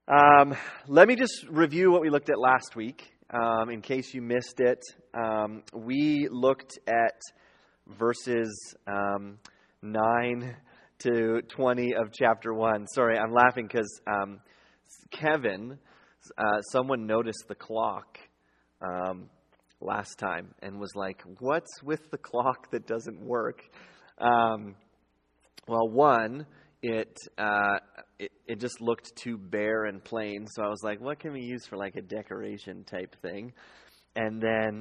Let me just review what we looked at last week, in case you missed it. We looked at verses 9 to 20 of chapter 1. Sorry, I'm laughing because Kevin, someone noticed the clock last time and was like, what's with the clock that doesn't work? Well, one, it just looked too bare and plain, so I was like, what can we use for like a decoration type thing? And then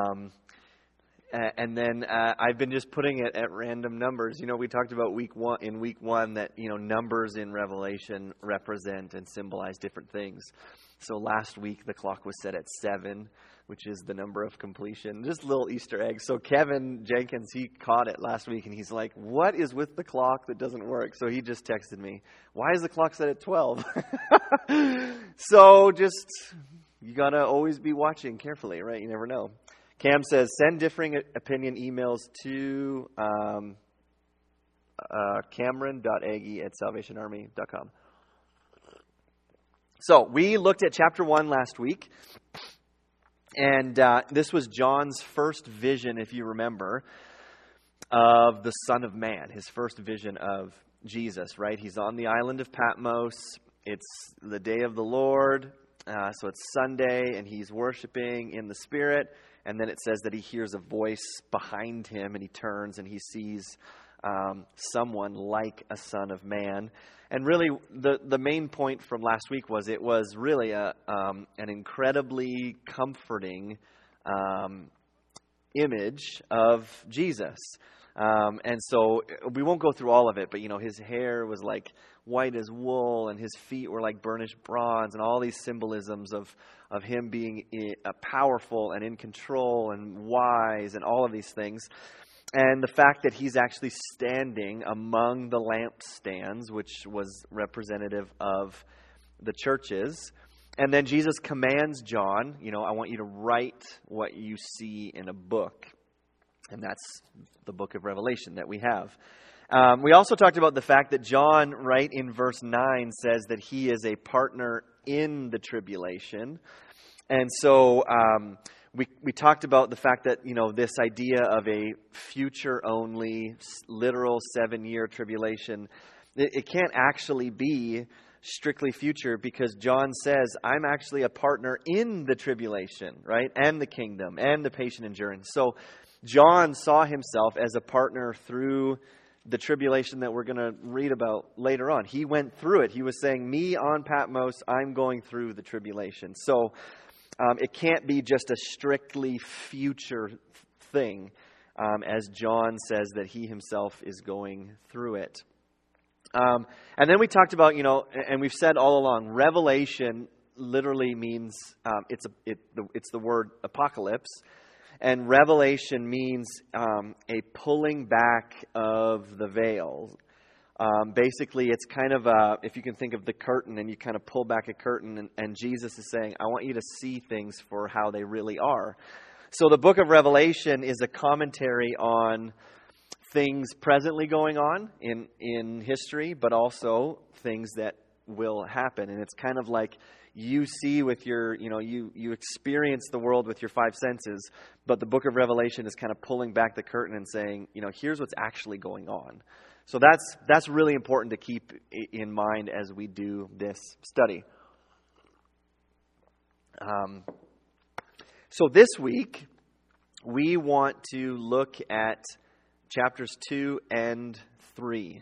I've been just putting it at random numbers. You know, we talked about week one that, you know, numbers in Revelation represent and symbolize different things. So last week the clock was set at 7, which is the number of completion. Just a little Easter egg. So Kevin Jenkins, he caught it last week and he's like, what is with the clock that doesn't work? So he just texted me, why is the clock set at 12? So just, you got to always be watching carefully, right? You never know. Cam says, send differing opinion emails to Cameron.aggie@salvationarmy.com. So we looked at chapter 1 last week, and this was John's first vision, if you remember, of the Son of Man, his first vision of Jesus, right? He's on the island of Patmos. It's the day of the Lord, so it's Sunday, and he's worshiping in the Spirit. And then it says that he hears a voice behind him, and he turns and he sees someone like a Son of Man. And really, the main point from last week was it was really an incredibly comforting image of Jesus. And so we won't go through all of it, but, you know, his hair was like white as wool, and his feet were like burnished bronze, and all these symbolisms of him being powerful and in control and wise and all of these things. And the fact that he's actually standing among the lampstands, which was representative of the churches. And then Jesus commands John, you know, I want you to write what you see in a book. And that's the book of Revelation that we have. We also talked about the fact that John, right in verse 9, says that he is a partner in the tribulation. And so we talked about the fact that, you know, this idea of a future-only, literal 7-year tribulation, it can't actually be strictly future, because John says, I'm actually a partner in the tribulation, right? And the kingdom and the patient endurance. So John saw himself as a partner through the tribulation that we're going to read about later on. He went through it. He was saying, me on Patmos, I'm going through the tribulation. So it can't be just a strictly future thing, as John says that he himself is going through it. And then we talked about, you know, and we've said all along, Revelation literally means, it's the word apocalypse. And revelation means a pulling back of the veil. Basically, it's kind of if you can think of the curtain, and you kind of pull back a curtain, and Jesus is saying, I want you to see things for how they really are. So the book of Revelation is a commentary on things presently going on in history, but also things that will happen. And it's kind of like you see with your, you know, you experience the world with your 5 senses, but the book of Revelation is kind of pulling back the curtain and saying, you know, here's what's actually going on. So that's really important to keep in mind as we do this study. So this week, we want to look at chapters 2 and 3.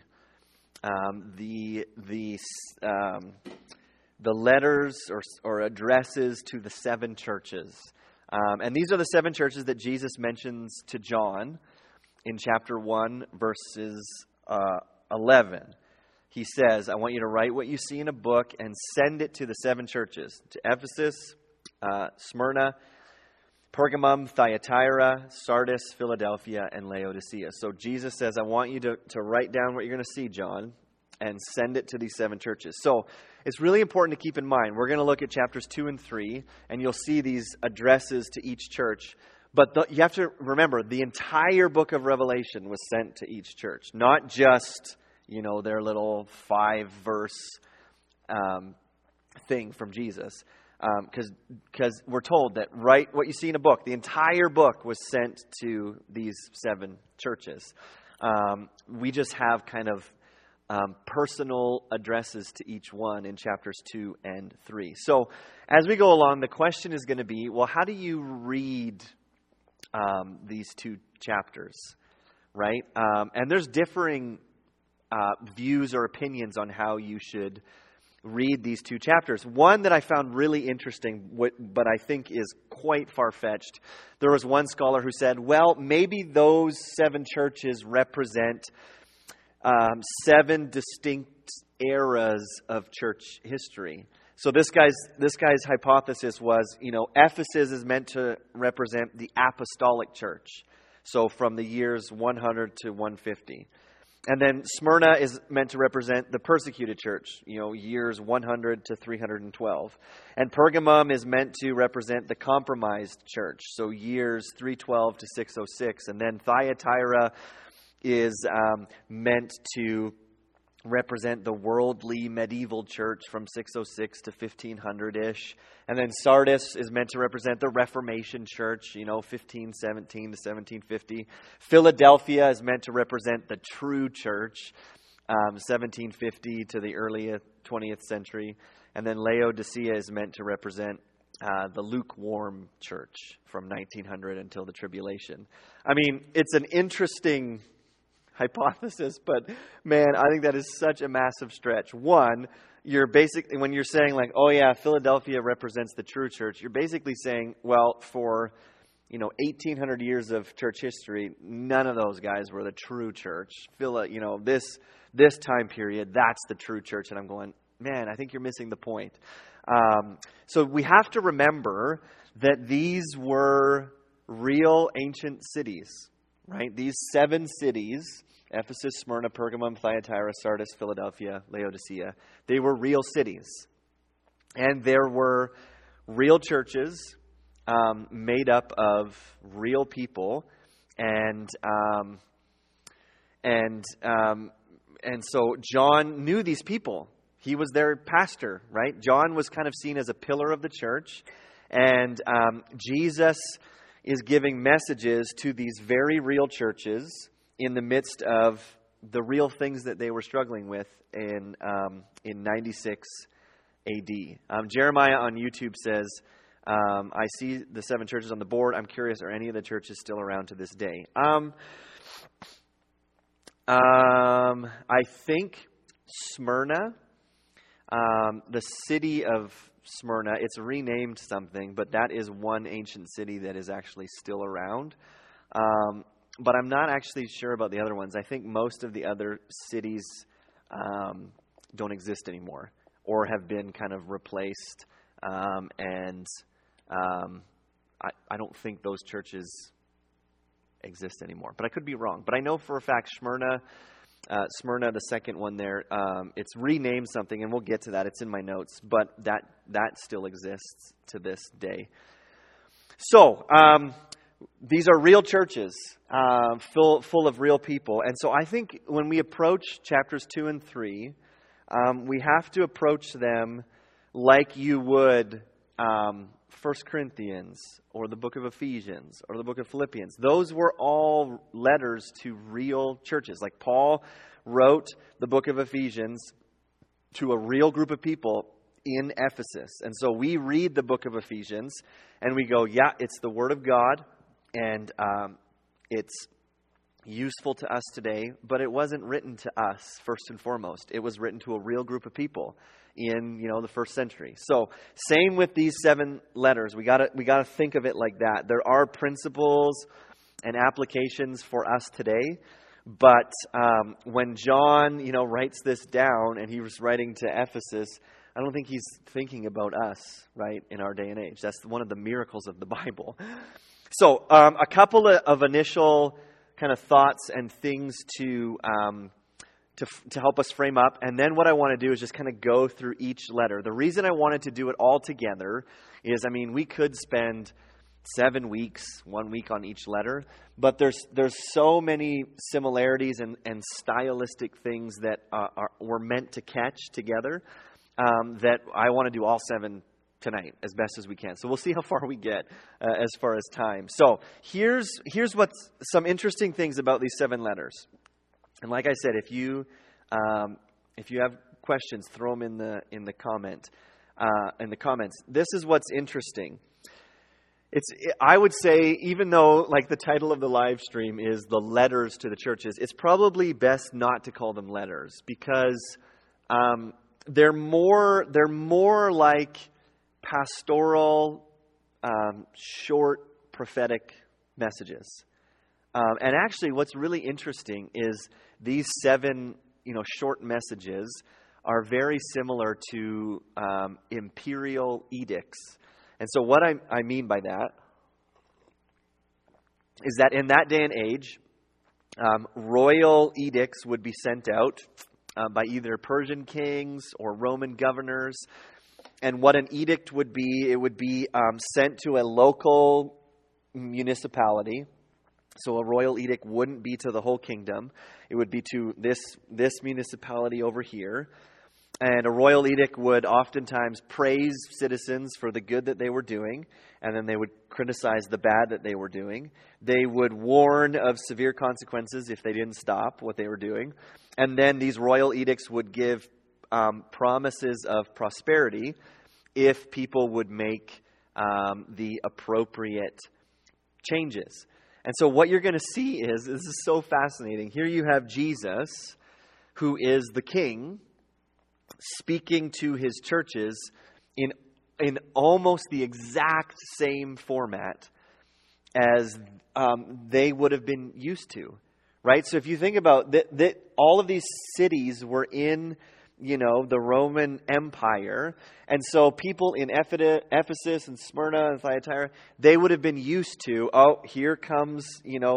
The letters or addresses to the 7 churches. And these are the 7 churches that Jesus mentions to John in chapter 1, verses 11. He says, I want you to write what you see in a book and send it to the 7 churches, to Ephesus, Smyrna, Pergamum, Thyatira, Sardis, Philadelphia, and Laodicea. So Jesus says, I want you to write down what you're going to see, John, and send it to these 7 churches. So it's really important to keep in mind. We're going to look at chapters 2 and 3, and you'll see these addresses to each church. But you have to remember, the entire book of Revelation was sent to each church, not just, you know, their little 5-verse thing from Jesus. Because we're told that write what you see in a book. The entire book was sent to these 7 churches. We just have kind of personal addresses to each one in chapters 2 and 3. So as we go along, the question is going to be, well, how do you read these 2 chapters, right? And there's differing views or opinions on how you should read these 2 chapters. One that I found really interesting, but I think is quite far-fetched. There was one scholar who said, well, maybe those 7 churches represent 7 distinct eras of church history. So this guy's hypothesis was, Ephesus is meant to represent the apostolic church. So from the years 100 to 150. And then Smyrna is meant to represent the persecuted church, years 100 to 312. And Pergamum is meant to represent the compromised church, so years 312 to 606. And then Thyatira is meant to represent the worldly medieval church from 606 to 1500-ish. And then Sardis is meant to represent the Reformation church, 1517 to 1750. Philadelphia is meant to represent the true church, 1750 to the early 20th century. And then Laodicea is meant to represent the lukewarm church from 1900 until the tribulation. I mean, it's an interesting hypothesis, but man, I think that is such a massive stretch. One, you're basically, when you're saying like, oh yeah, Philadelphia represents the true church, you're basically saying, well, for 1800 years of church history, none of those guys were the true church. This time period, that's the true church. And I'm going, man, I think you're missing the point. So we have to remember that these were real ancient cities, right? These 7 cities, Ephesus, Smyrna, Pergamum, Thyatira, Sardis, Philadelphia, Laodicea, they were real cities. And there were real churches made up of real people. And so John knew these people. He was their pastor, right? John was kind of seen as a pillar of the church. And Jesus is giving messages to these very real churches in the midst of the real things that they were struggling with in 96 AD. Jeremiah on YouTube says, I see the 7 churches on the board. I'm curious, are any of the churches still around to this day? I think Smyrna, the city of Smyrna, it's renamed something, but that is one ancient city that is actually still around. But I'm not actually sure about the other ones. I think most of the other cities don't exist anymore or have been kind of replaced. And I don't think those churches exist anymore. But I could be wrong. But I know for a fact Smyrna, the second one there, it's renamed something, and we'll get to that. It's in my notes. But that still exists to this day. So, these are real churches, full of real people. And so I think when we approach chapters 2 and 3, we have to approach them like you would 1 Corinthians or the book of Ephesians or the book of Philippians. Those were all letters to real churches. Like Paul wrote the book of Ephesians to a real group of people in Ephesus. And so we read the book of Ephesians and we go, yeah, it's the Word of God. And it's useful to us today, but it wasn't written to us first and foremost. It was written to a real group of people in the first century. So same with these 7 letters. We gotta think of it like that. There are principles and applications for us today, but when John writes this down and he was writing to Ephesus, I don't think he's thinking about us, right, in our day and age. That's one of the miracles of the Bible. So, a couple of initial kind of thoughts and things to help us frame up. And then what I want to do is just kind of go through each letter. The reason I wanted to do it all together is, we could spend 7 weeks, 1 week on each letter, but there's so many similarities and stylistic things that we're meant to catch together. that I want to do all 7 tonight as best as we can. So we'll see how far we get as far as time. So here's what's some interesting things about these 7 letters. And like I said, if you have questions, throw them in the comments. This is what's interesting. I would say, even though like the title of the live stream is the letters to the churches, it's probably best not to call them letters, because they're more like pastoral, short prophetic messages. And actually, what's really interesting is these 7, short messages are very similar to imperial edicts. And so what I mean by that is that in that day and age, royal edicts would be sent out by either Persian kings or Roman governors. And what an edict would be, it would be sent to a local municipality. So a royal edict wouldn't be to the whole kingdom. It would be to this municipality over here. And a royal edict would oftentimes praise citizens for the good that they were doing, and then they would criticize the bad that they were doing. They would warn of severe consequences if they didn't stop what they were doing. And then these royal edicts would give promises of prosperity if people would make the appropriate changes. And so what you're going to see is, this is so fascinating. Here you have Jesus, who is the king, speaking to his churches in almost the exact same format as they would have been used to, right? So if you think about that, all of these cities were in, the Roman Empire. And so people in Ephesus and Smyrna and Thyatira, they would have been used to, here comes,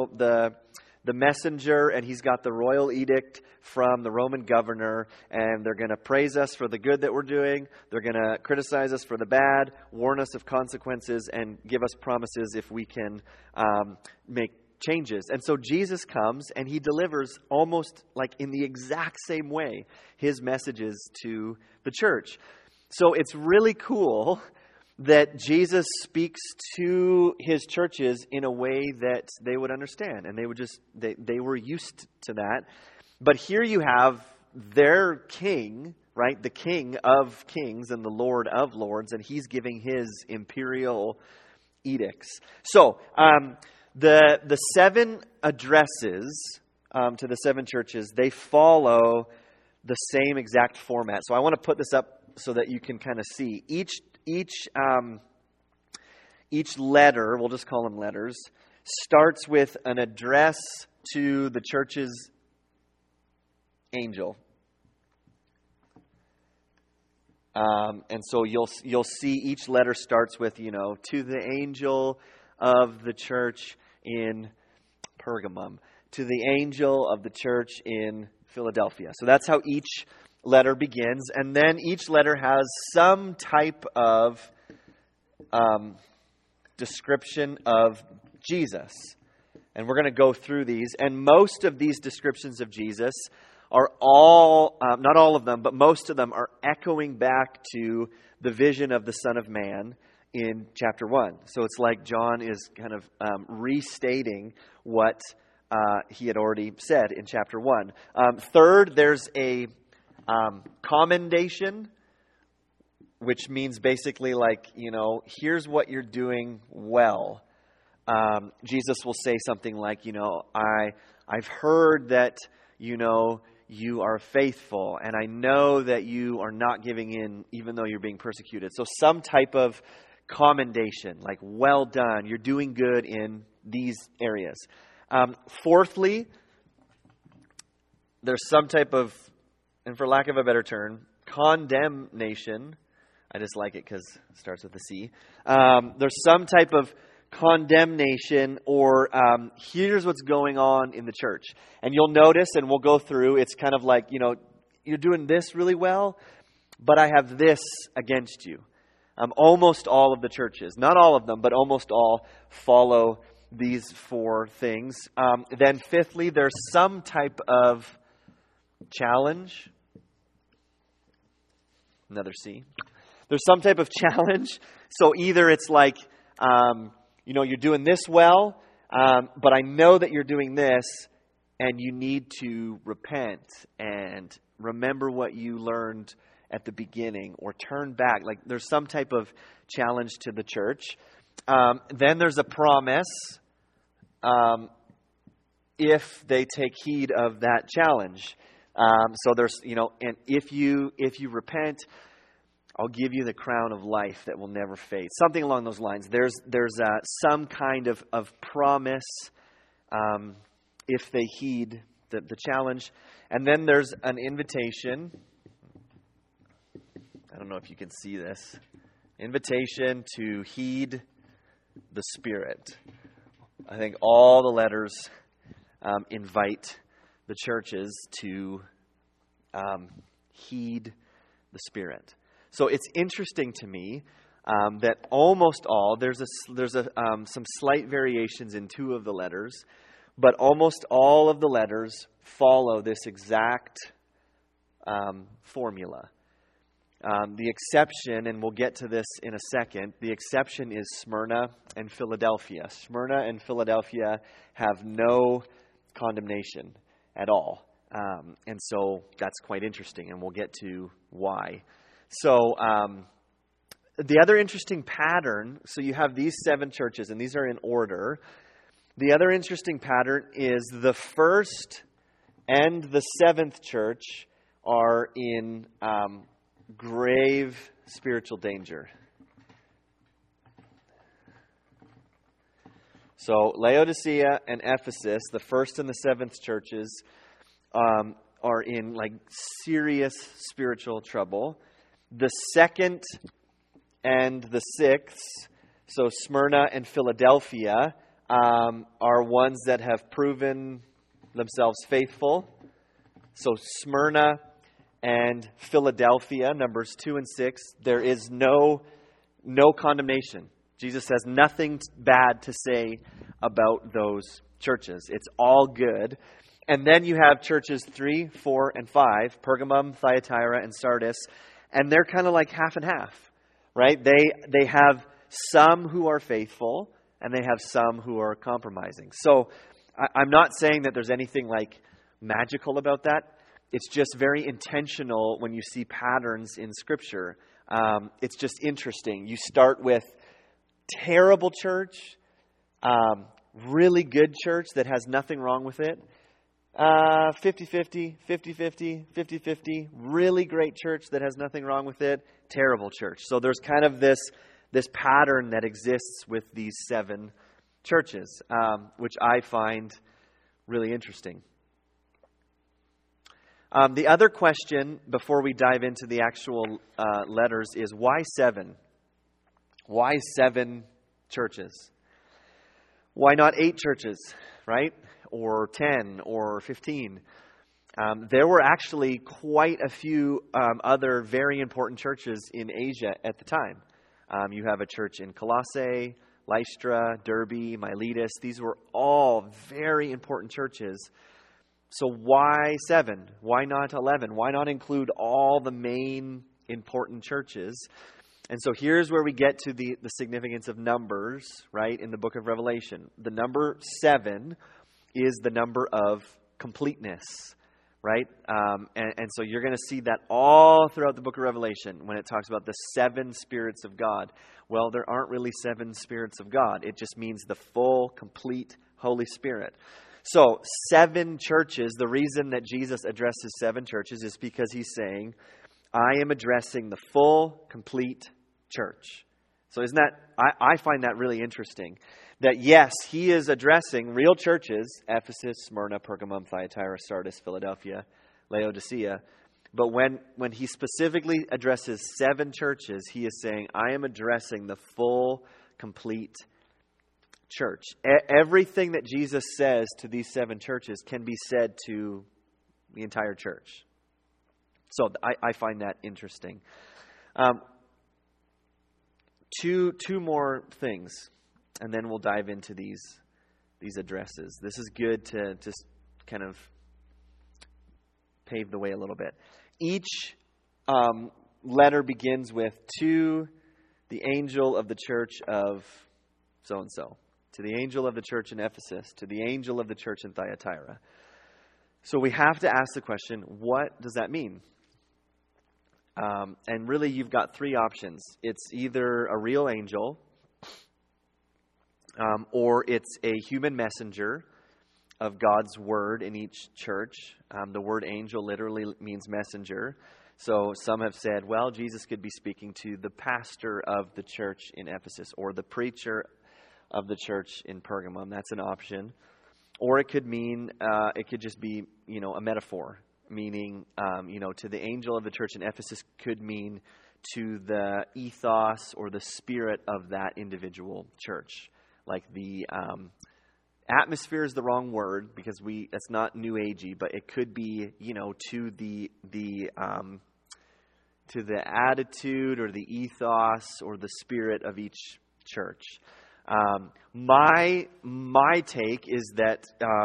the messenger, and he's got the royal edict from the Roman governor, and they're going to praise us for the good that we're doing. They're going to criticize us for the bad, warn us of consequences, and give us promises if we can make changes. And so Jesus comes and he delivers almost like in the exact same way his messages to the church. So it's really cool that Jesus speaks to his churches in a way that they would understand, and they were used to that. But here you have their king, right? The King of Kings and the Lord of Lords, and he's giving his imperial edicts. So the 7 addresses to the 7 churches, they follow the same exact format. So I want to put this up so that you can kind of see each letter, we'll just call them letters, starts with an address to the church's angel. And so you'll see each letter starts with, to the angel of the church in Pergamum, to the angel of the church in Philadelphia. So that's how each letter begins, and then each letter has some type of description of Jesus. And we're going to go through these, and most of these descriptions of Jesus are all, not all of them, but most of them are echoing back to the vision of the Son of Man in chapter 1. So it's like John is kind of restating what he had already said in chapter 1. Third, there's a commendation, which means basically like, here's what you're doing well. Jesus will say something like, I've heard that, you are faithful, and I know that you are not giving in even though you're being persecuted. So some type of commendation, like, well done, you're doing good in these areas. Fourthly, there's some type of, and for lack of a better term, condemnation. I just like it because it starts with a C. There's some type of condemnation, or here's what's going on in the church. And you'll notice, and we'll go through, it's kind of like, you're doing this really well, but I have this against you. Almost all of the churches, not all of them, but almost all follow these 4 things. Then fifthly, there's some type of challenge. another C. There's some type of challenge. So either it's like, you're doing this well, but I know that you're doing this, and you need to repent and remember what you learned at the beginning, or turn back. Like there's some type of challenge to the church. Then there's a promise if they take heed of that challenge. So there's, and if you repent, I'll give you the crown of life that will never fade. Something along those lines. There's some kind of promise if they heed the challenge. And then there's an invitation. I don't know if you can see this. Invitation to heed the Spirit. I think all the letters invite the churches to heed the Spirit. So it's interesting to me that almost all, there's some slight variations in two of the letters, but almost all of the letters follow this exact formula. The exception, and we'll get to this in a second, the exception is Smyrna and Philadelphia. Smyrna and Philadelphia have no condemnation at all. And so that's quite interesting, and we'll get to why. So the other interesting pattern, so you have these 7 churches, and these are in order. The other interesting pattern is the first and the 7th church are in grave spiritual danger. So Laodicea and Ephesus, the first and the 7th churches, are in like serious spiritual trouble. The 2nd and the 6th, so Smyrna and Philadelphia, are ones that have proven themselves faithful. So Smyrna and Philadelphia, numbers 2 and 6, there is no condemnation. Jesus has nothing bad to say about those churches. It's all good. And then you have churches 3, 4, and 5, Pergamum, Thyatira, and Sardis, and they're kind of like half and half, right? They have some who are faithful, and they have some who are compromising. So I'm not saying that there's anything like magical about that. It's just very intentional when you see patterns in Scripture. It's just interesting. You start with terrible church, really good church that has nothing wrong with it, 50-50, 50-50, 50-50, really great church that has nothing wrong with it, terrible church. So there's kind of this pattern that exists with these 7 churches, which I find really interesting. The other question, before we dive into the actual letters, is why 7? Why 7 churches? Why not 8 churches, right? Or 10 or 15? There were actually quite a few other very important churches in Asia at the time. You have a church in Colossae, Lystra, Derbe, Miletus. These were all very important churches. So why 7? Why not 11? Why not include all the main important churches? And so here's where we get to the significance of numbers, right, in the book of Revelation. The number 7 is the number of completeness, right? And so you're going to see that all throughout the book of Revelation when it talks about the 7 spirits of God. Well, there aren't really 7 spirits of God. It just means the full, complete Holy Spirit. So 7 churches, the reason that Jesus addresses 7 churches is because he's saying, I am addressing the full, complete church. So isn't that, I find that really interesting. That yes, he is addressing real churches, Ephesus, Smyrna, Pergamum, Thyatira, Sardis, Philadelphia, Laodicea. But when he specifically addresses 7 churches, he is saying, I am addressing the full, complete church. Everything that Jesus says to these 7 churches can be said to the entire church. So I find that interesting. Two more things, and then we'll dive into these addresses. This is good to just kind of pave the way a little bit. Each letter begins with, to the angel of the church of so-and-so, to the angel of the church in Ephesus, to the angel of the church in Thyatira. So we have to ask the question, what does that mean? And really, you've got three options. It's either a real angel, or it's a human messenger of God's word in each church. The word angel literally means messenger. So some have said, well, Jesus could be speaking to the pastor of the church in Ephesus or the preacher of the church in Pergamum. That's an option. Or it could mean, it could just be, a metaphor, meaning, to the angel of the church in Ephesus could mean to the ethos or the spirit of that individual church. Like the atmosphere is the wrong word because that's not new agey, but it could be, to the attitude or the ethos or the spirit of each church. My take is that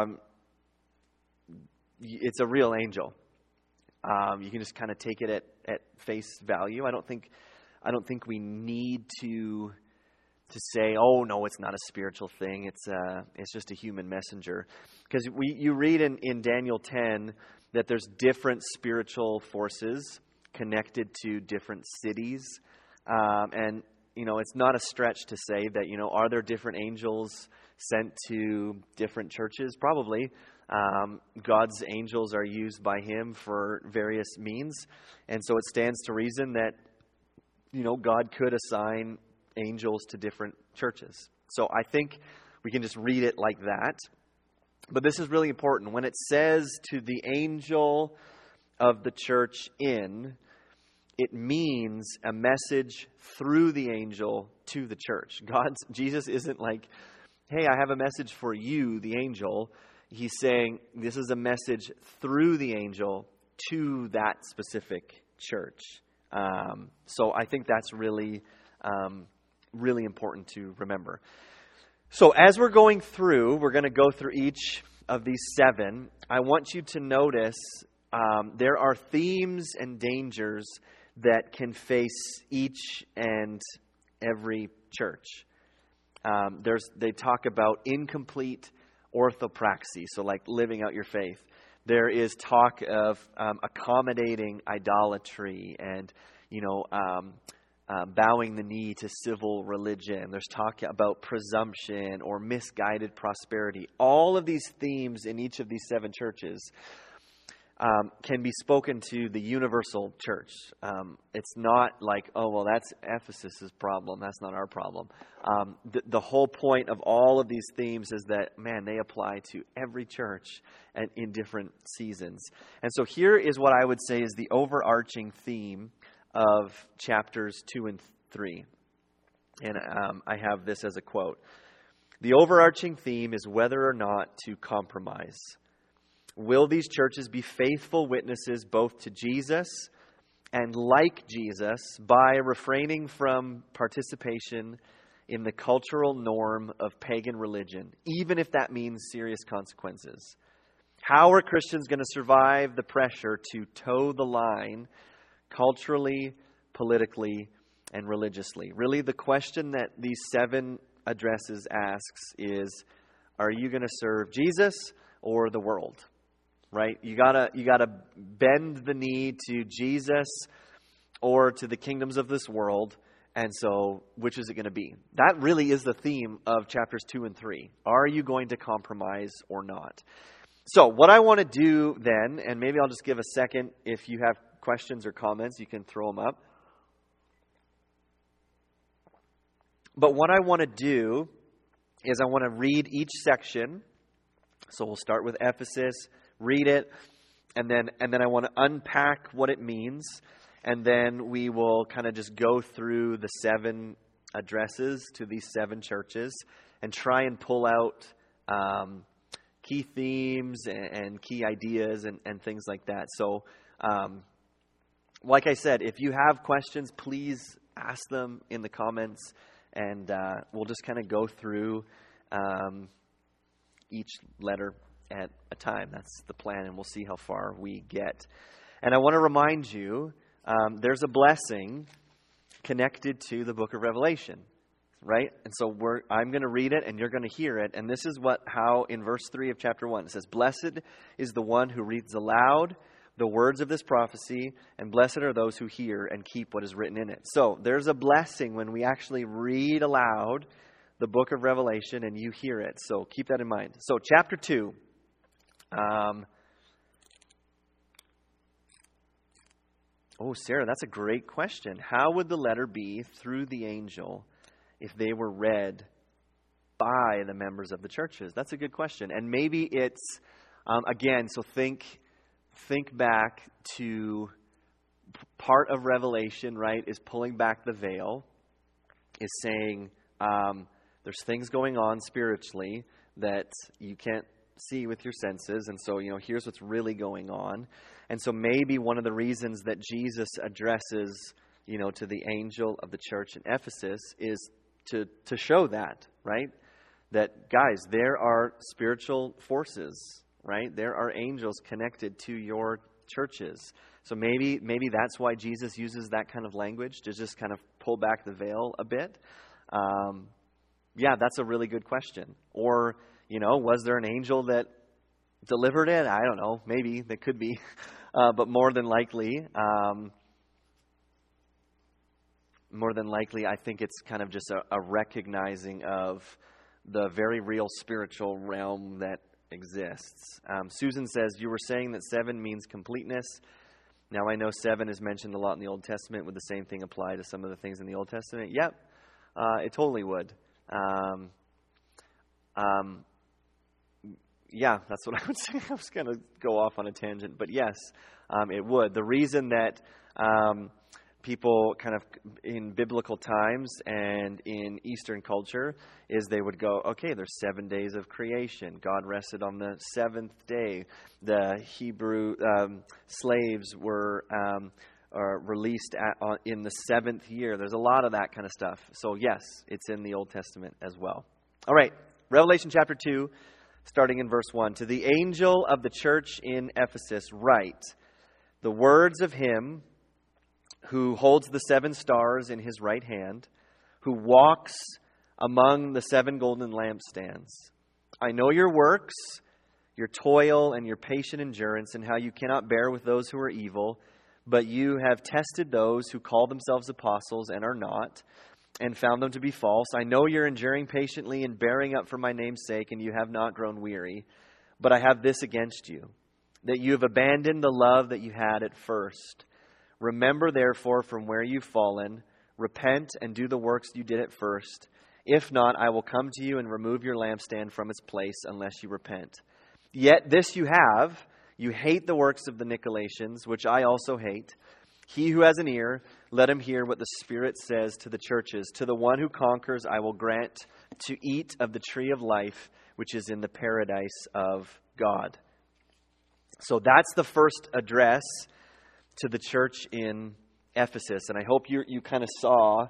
it's a real angel. You can just kind of take it at face value. I don't think we need to say, oh no, it's not a spiritual thing. It's just a human messenger. Because you read in Daniel 10 that there's different spiritual forces connected to different cities, and it's not a stretch to say that are there different angels sent to different churches? Probably. God's angels are used by Him for various means, and so it stands to reason that God could assign angels to different churches. So I think we can just read it like that. But this is really important. When it says to the angel of the church in, it means a message through the angel to the church. Jesus isn't like, hey, I have a message for you, the angel. He's saying this is a message through the angel to that specific church. So I think that's really important to remember. So as we're going through, we're going to go through each of these 7. I want you to notice there are themes and dangers that can face each and every church. They talk about incomplete orthopraxy, so like living out your faith. There is talk of accommodating idolatry and bowing the knee to civil religion. There's talk about presumption or misguided prosperity. All of these themes in each of these 7 churches can be spoken to the universal church. It's not like, oh, well, that's Ephesus's problem. That's not our problem. The whole point of all of these themes is that, man, they apply to every church and in different seasons. And so here is what I would say is the overarching theme of chapters 2 and 3. And I have this as a quote. The overarching theme is whether or not to compromise. Will these churches be faithful witnesses both to Jesus and like Jesus by refraining from participation in the cultural norm of pagan religion, even if that means serious consequences? How are Christians going to survive the pressure to toe the line culturally, politically, and religiously? Really, the question that these 7 addresses asks is, are you going to serve Jesus or the world? Right? You gotta bend the knee to Jesus or to the kingdoms of this world. And so, which is it going to be? That really is the theme of chapters 2 and 3. Are you going to compromise or not? So, what I want to do then, and maybe I'll just give a second. If you have questions or comments, you can throw them up. But what I want to do is I want to read each section. So we'll start with Ephesus. Read it, and then I want to unpack what it means, and then we will kind of just go through the 7 addresses to these 7 churches and try and pull out key themes and key ideas and things like that. So, like I said, if you have questions, please ask them in the comments, and we'll just kind of go through each letter at a time. That's the plan, and we'll see how far we get. And I want to remind you there's a blessing connected to the book of Revelation, right? And so I'm going to read it and you're going to hear it. And this is how in verse 3 of chapter 1, it says, "Blessed is the one who reads aloud the words of this prophecy, and blessed are those who hear and keep what is written in it." So there's a blessing when we actually read aloud the book of Revelation and you hear it. So keep that in mind. So chapter 2. Sarah, that's a great question. How would the letter be through the angel if they were read by the members of the churches? That's a good question. And maybe it's, again, so think back to part of Revelation, right, is pulling back the veil, is saying there's things going on spiritually that you can't see with your senses. And so, here's what's really going on. And so maybe one of the reasons that Jesus addresses, to the angel of the church in Ephesus is to show that, right? That, guys, there are spiritual forces, right? There are angels connected to your churches. So maybe that's why Jesus uses that kind of language, to just kind of pull back the veil a bit. Yeah, that's a really good question. Or, was there an angel that delivered it? I don't know. Maybe. That could be. But more than likely, I think it's kind of just a recognizing of the very real spiritual realm that exists. Susan says, "You were saying that 7 means completeness. Now I know 7 is mentioned a lot in the Old Testament. Would the same thing apply to some of the things in the Old Testament?" Yep, it totally would. Yeah, that's what I would say. I was going to go off on a tangent, but yes, it would. The reason that people kind of in biblical times and in Eastern culture is they would go, okay, there's 7 days of creation. God rested on the 7th day. The Hebrew slaves were released in the 7th year. There's a lot of that kind of stuff. So yes, it's in the Old Testament as well. All right, Revelation chapter 2. Starting in verse 1, "To the angel of the church in Ephesus write, the words of him who holds the 7 stars in his right hand, who walks among the 7 golden lampstands. I know your works, your toil and your patient endurance, and how you cannot bear with those who are evil, but you have tested those who call themselves apostles and are not, and found them to be false. I know you're enduring patiently and bearing up for my name's sake, and you have not grown weary. But I have this against you, that you have abandoned the love that you had at first. Remember, therefore, from where you've fallen, repent and do the works you did at first. If not, I will come to you and remove your lampstand from its place unless you repent. Yet this you have, you hate the works of the Nicolaitans, which I also hate. He who has an ear, let him hear what the Spirit says to the churches. To the one who conquers, I will grant to eat of the tree of life, which is in the paradise of God." So that's the first address to the church in Ephesus. And I hope you kind of saw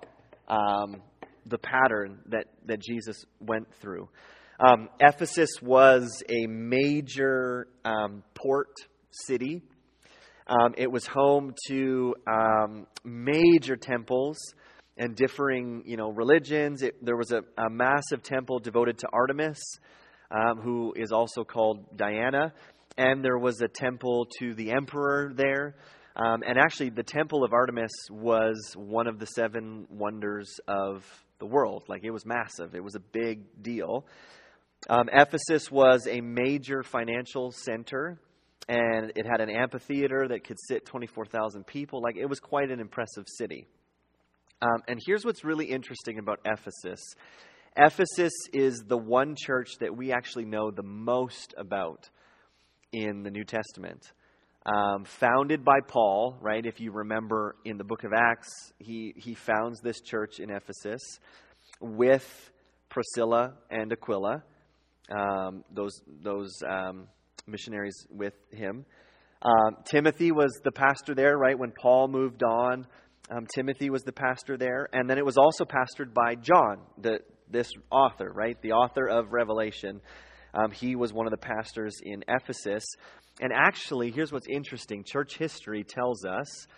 the pattern that Jesus went through. Ephesus was a major port city. It was home to major temples and differing, religions. There was a massive temple devoted to Artemis, who is also called Diana. And there was a temple to the emperor there. And actually, the temple of Artemis was one of the 7 wonders of the world. Like, it was massive. It was a big deal. Ephesus was a major financial center. And it had an amphitheater that could sit 24,000 people. Like, it was quite an impressive city. And here's what's really interesting about Ephesus. Ephesus is the one church that we actually know the most about in the New Testament. Founded by Paul, right? If you remember in the book of Acts, he founds this church in Ephesus with Priscilla and Aquila. Those missionaries with him. Timothy was the pastor there, right? When Paul moved on, Timothy was the pastor there. And then it was also pastored by John, this author, right? The author of Revelation. He was one of the pastors in Ephesus. And actually, here's what's interesting. Church history tells us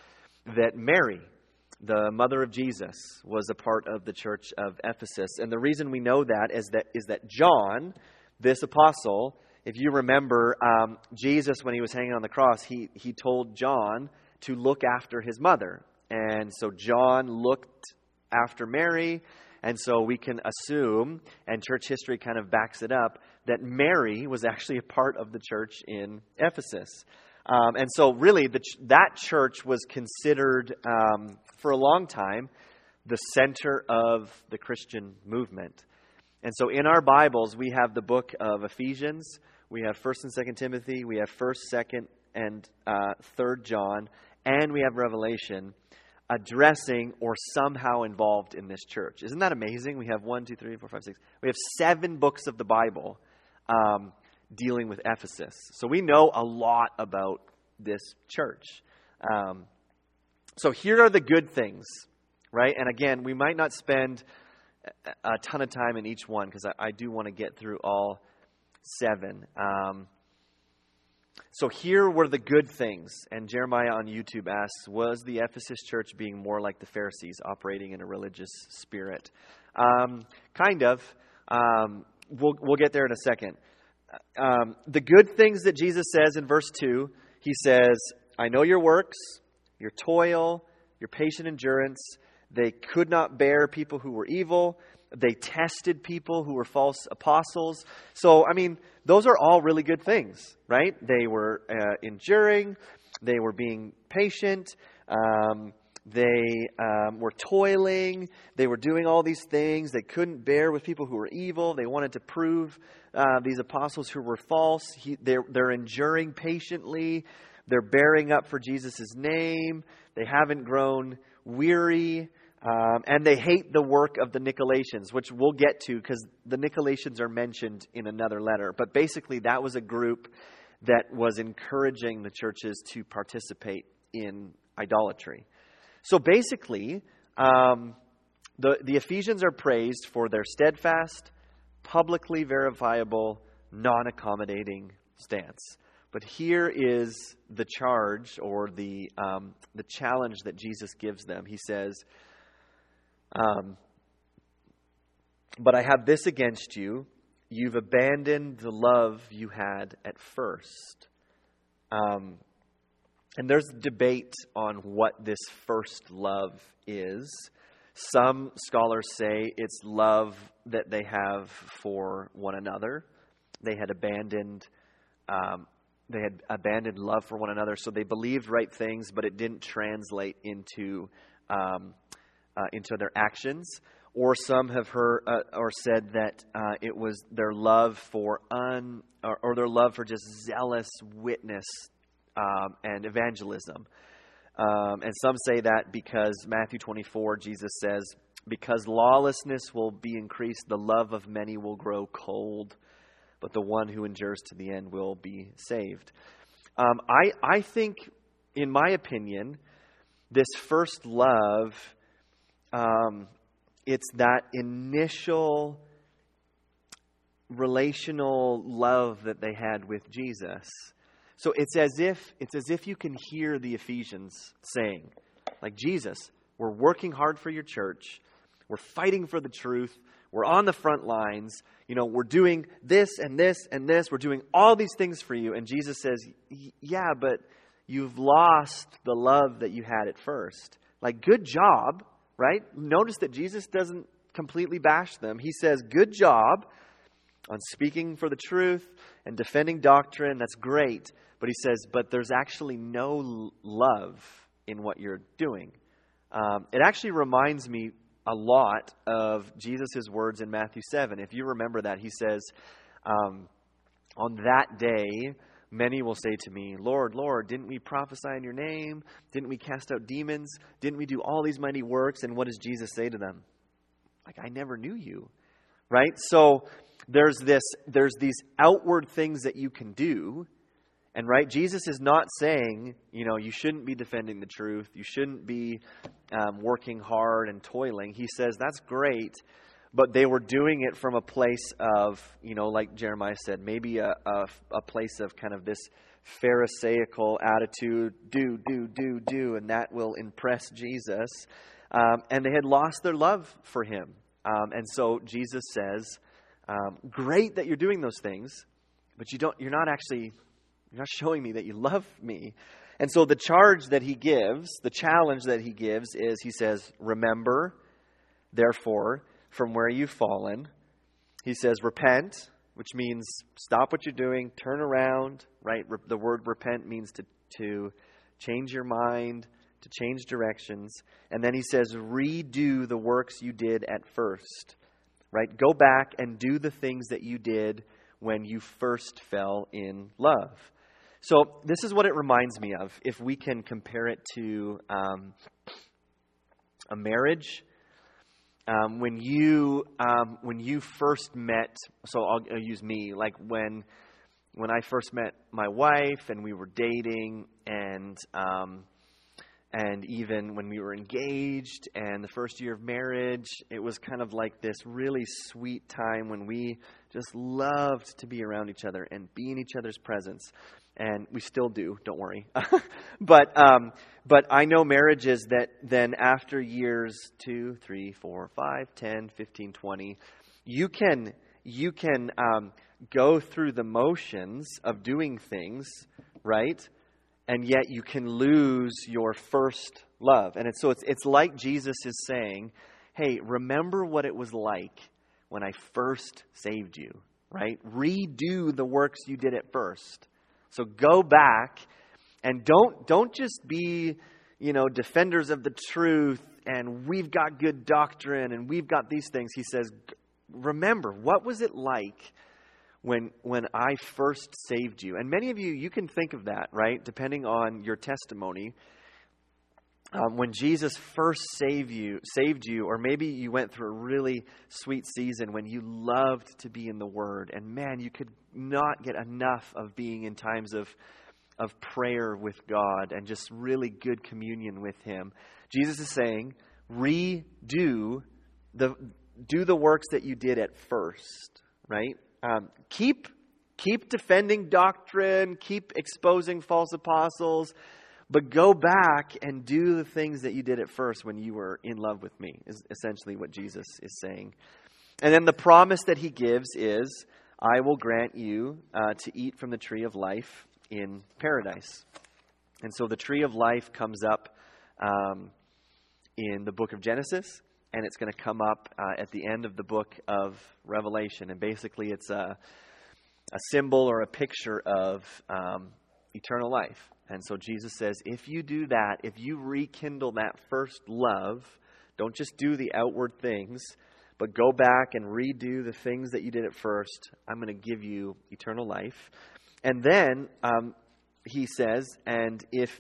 that Mary, the mother of Jesus, was a part of the church of Ephesus. And the reason we know that is that John, this apostle, if you remember, Jesus, when he was hanging on the cross, he told John to look after his mother. And so John looked after Mary. And so we can assume, and church history kind of backs it up, that Mary was actually a part of the church in Ephesus. And so really that church was considered, for a long time, the center of the Christian movement. And so in our Bibles, we have the book of Ephesians, we have 1st and 2nd Timothy, we have 1st, 2nd, and 3rd John, and we have Revelation addressing or somehow involved in this church. Isn't that amazing? We have 1, 2, 3, 4, 5, 6. We have 7 books of the Bible dealing with Ephesus. So we know a lot about this church. So here are the good things, right? And again, we might not spend a ton of time in each one because I do want to get through all 7. So here were the good things. And Jeremiah on YouTube asks, was the Ephesus church being more like the Pharisees, operating in a religious spirit? Kind of. We'll get there in a second. The good things that Jesus says in verse 2, he says, I know your works, your toil, your patient endurance. They could not bear people who were evil. They tested people who were false apostles. So, I mean, those are all really good things, right? They were enduring. They were being patient. They were toiling. They were doing all these things. They couldn't bear with people who were evil. They wanted to prove these apostles who were false. They're enduring patiently. They're bearing up for Jesus' name. They haven't grown weary. And they hate the work of the Nicolaitans, which we'll get to because the Nicolaitans are mentioned in another letter. But basically, that was a group that was encouraging the churches to participate in idolatry. So basically, the Ephesians are praised for their steadfast, publicly verifiable, non-accommodating stance. But here is the charge or the challenge that Jesus gives them. He says, but I have this against you. You've abandoned the love you had at first. And there's debate on what this first love is. Some scholars say it's love that they have for one another. They had abandoned love for one another, so they believed right things, but it didn't translate into their actions. Or some have heard or said that it was their love for their love for just zealous witness and evangelism. And some say that because Matthew 24, Jesus says, because lawlessness will be increased, the love of many will grow cold, but the one who endures to the end will be saved. I think, in my opinion, this first love, it's that initial relational love that they had with Jesus. So it's as if you can hear the Ephesians saying, like, Jesus, we're working hard for your church. We're fighting for the truth. We're on the front lines. We're doing this and this and this. We're doing all these things for you. And Jesus says, yeah, but you've lost the love that you had at first. Like, good job, right? Notice that Jesus doesn't completely bash them. He says, good job on speaking for the truth and defending doctrine. That's great. But he says, but there's actually no love in what you're doing. It actually reminds me a lot of Jesus' words in Matthew 7. If you remember that, he says, on that day, many will say to me, Lord, Lord, didn't we prophesy in your name? Didn't we cast out demons? Didn't we do all these mighty works? And what does Jesus say to them? Like, I never knew you, right? So there's these outward things that you can do. And right, Jesus is not saying, you shouldn't be defending the truth. You shouldn't be working hard and toiling. He says, that's great. but they were doing it from a place of, like Jeremiah said, maybe a place of kind of this Pharisaical attitude, do, and that will impress Jesus. And they had lost their love for him. And so Jesus says, great that you're doing those things, but you're not showing me that you love me. And so the challenge that he gives is, he says, remember, therefore, from where you've fallen. He says, repent, which means stop what you're doing, turn around, right? The word repent means to change your mind, to change directions. And then he says, redo the works you did at first, right? Go back and do the things that you did when you first fell in love. So this is what it reminds me of. If we can compare it to a marriage, when you first met, so I'll use me, like when I first met my wife and we were dating, and even when we were engaged and the first year of marriage, it was kind of like this really sweet time when we just loved to be around each other and be in each other's presence. And we still do, don't worry. But I know marriages that then after years 2, 3, 4, 5, 10, 15, 20, you can go through the motions of doing things, right? And yet you can lose your first love. And it's like Jesus is saying, hey, remember what it was like when I first saved you, right? Redo the works you did at first. So go back and don't just be, defenders of the truth and we've got good doctrine and we've got these things. He says, remember, what was it like when I first saved you? And many of you can think of that, right? Depending on your testimony. When Jesus first saved you, or maybe you went through a really sweet season when you loved to be in the Word, and man, you could not get enough of being in times of prayer with God and just really good communion with Him. Jesus is saying, do the works that you did at first, right? Keep defending doctrine, keep exposing false apostles, but go back and do the things that you did at first when you were in love with me, is essentially what Jesus is saying. And then the promise that he gives is, I will grant you to eat from the tree of life in paradise. And so the tree of life comes up in the book of Genesis, and it's going to come up at the end of the book of Revelation. And basically it's a symbol or a picture of eternal life. And so Jesus says, if you do that, if you rekindle that first love, don't just do the outward things, but go back and redo the things that you did at first, I'm going to give you eternal life. And then he says, and if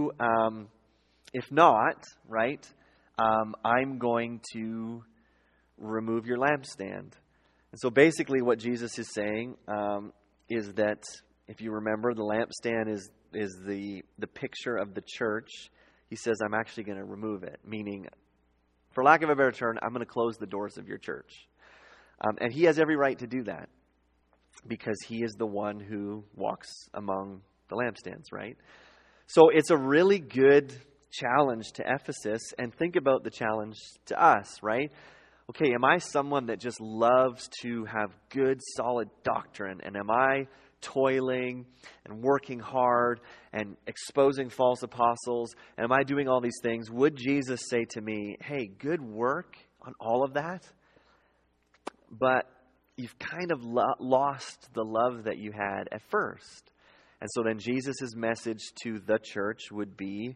not, right, I'm going to remove your lampstand. And so basically what Jesus is saying is that, if you remember, the lampstand is the picture of the church. He says, I'm actually going to remove it. Meaning, for lack of a better term, I'm going to close the doors of your church. And he has every right to do that, because he is the one who walks among the lampstands, right? So it's a really good challenge to Ephesus. And think about the challenge to us, right? Okay, am I someone that just loves to have good, solid doctrine? And am I toiling and working hard and exposing false apostles? And am I doing all these things? Would Jesus say to me, hey, good work on all of that, but you've kind of lost the love that you had at first? And so then Jesus' message to the church would be,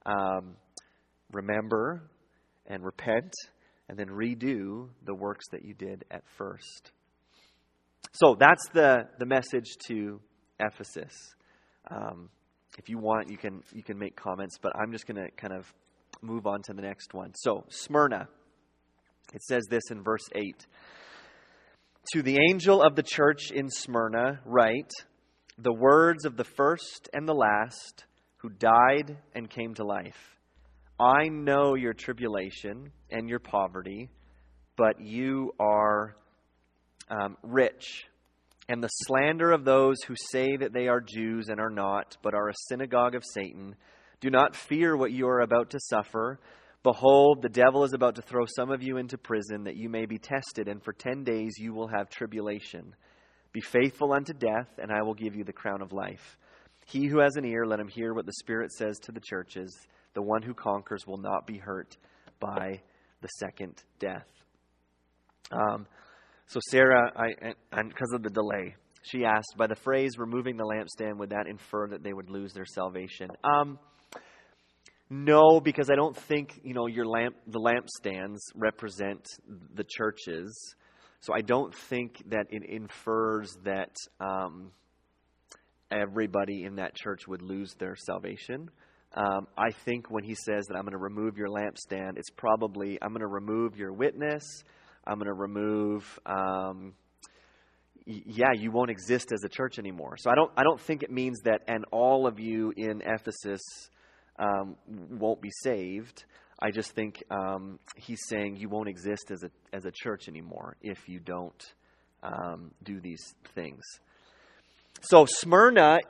remember and repent, and then redo the works that you did at first. So that's the message to Ephesus. If you want, you can make comments, but I'm just going to kind of move on to the next one. So Smyrna, it says this in verse 8. To the angel of the church in Smyrna write, the words of the first and the last, who died and came to life. I know your tribulation and your poverty, but you are rich. And the slander of those who say that they are Jews and are not, but are a synagogue of Satan. Do not fear what you are about to suffer. Behold, the devil is about to throw some of you into prison, that you may be tested, and for 10 days you will have tribulation. Be faithful unto death, and I will give you the crown of life. He who has an ear, let him hear what the Spirit says to the churches. The one who conquers will not be hurt by the second death. So Sarah, because of the delay, she asked, by the phrase removing the lampstand, would that infer that they would lose their salvation? No, because I don't think, the lampstands represent the churches. So I don't think that it infers that everybody in that church would lose their salvation. I think when he says that I'm going to remove your lampstand, it's probably, I'm going to remove your witness. I'm going to remove, you won't exist as a church anymore. So I don't think it means that, and all of you in Ephesus won't be saved. I just think he's saying you won't exist as a church anymore if you don't do these things. So Smyrna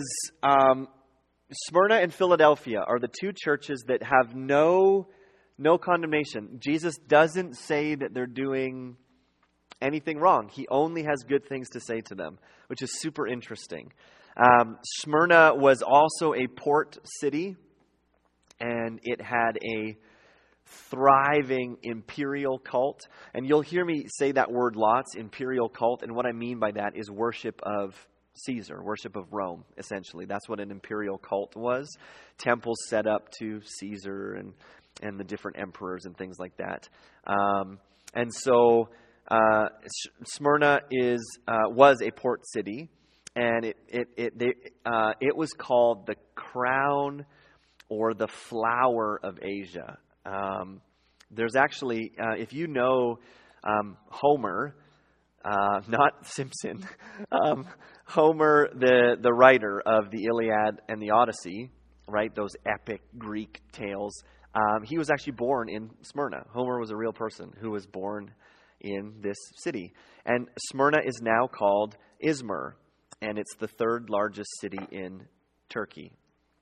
and Philadelphia are the two churches that have no condemnation. Jesus doesn't say that they're doing anything wrong. He only has good things to say to them, which is super interesting. Smyrna was also a port city, and it had a thriving imperial cult. And you'll hear me say that word lots, imperial cult. And what I mean by that is worship of Caesar, worship of Rome, essentially. That's what an imperial cult was. Temples set up to Caesar and the different emperors and things like that. And so Smyrna was a port city, and it was called the crown or the flower of Asia. There's actually, if you know Homer, not Simpson, Homer, the writer of the Iliad and the Odyssey, right? Those epic Greek tales. He was actually born in Smyrna. Homer was a real person who was born in this city. And Smyrna is now called Izmir, and it's the third largest city in Turkey.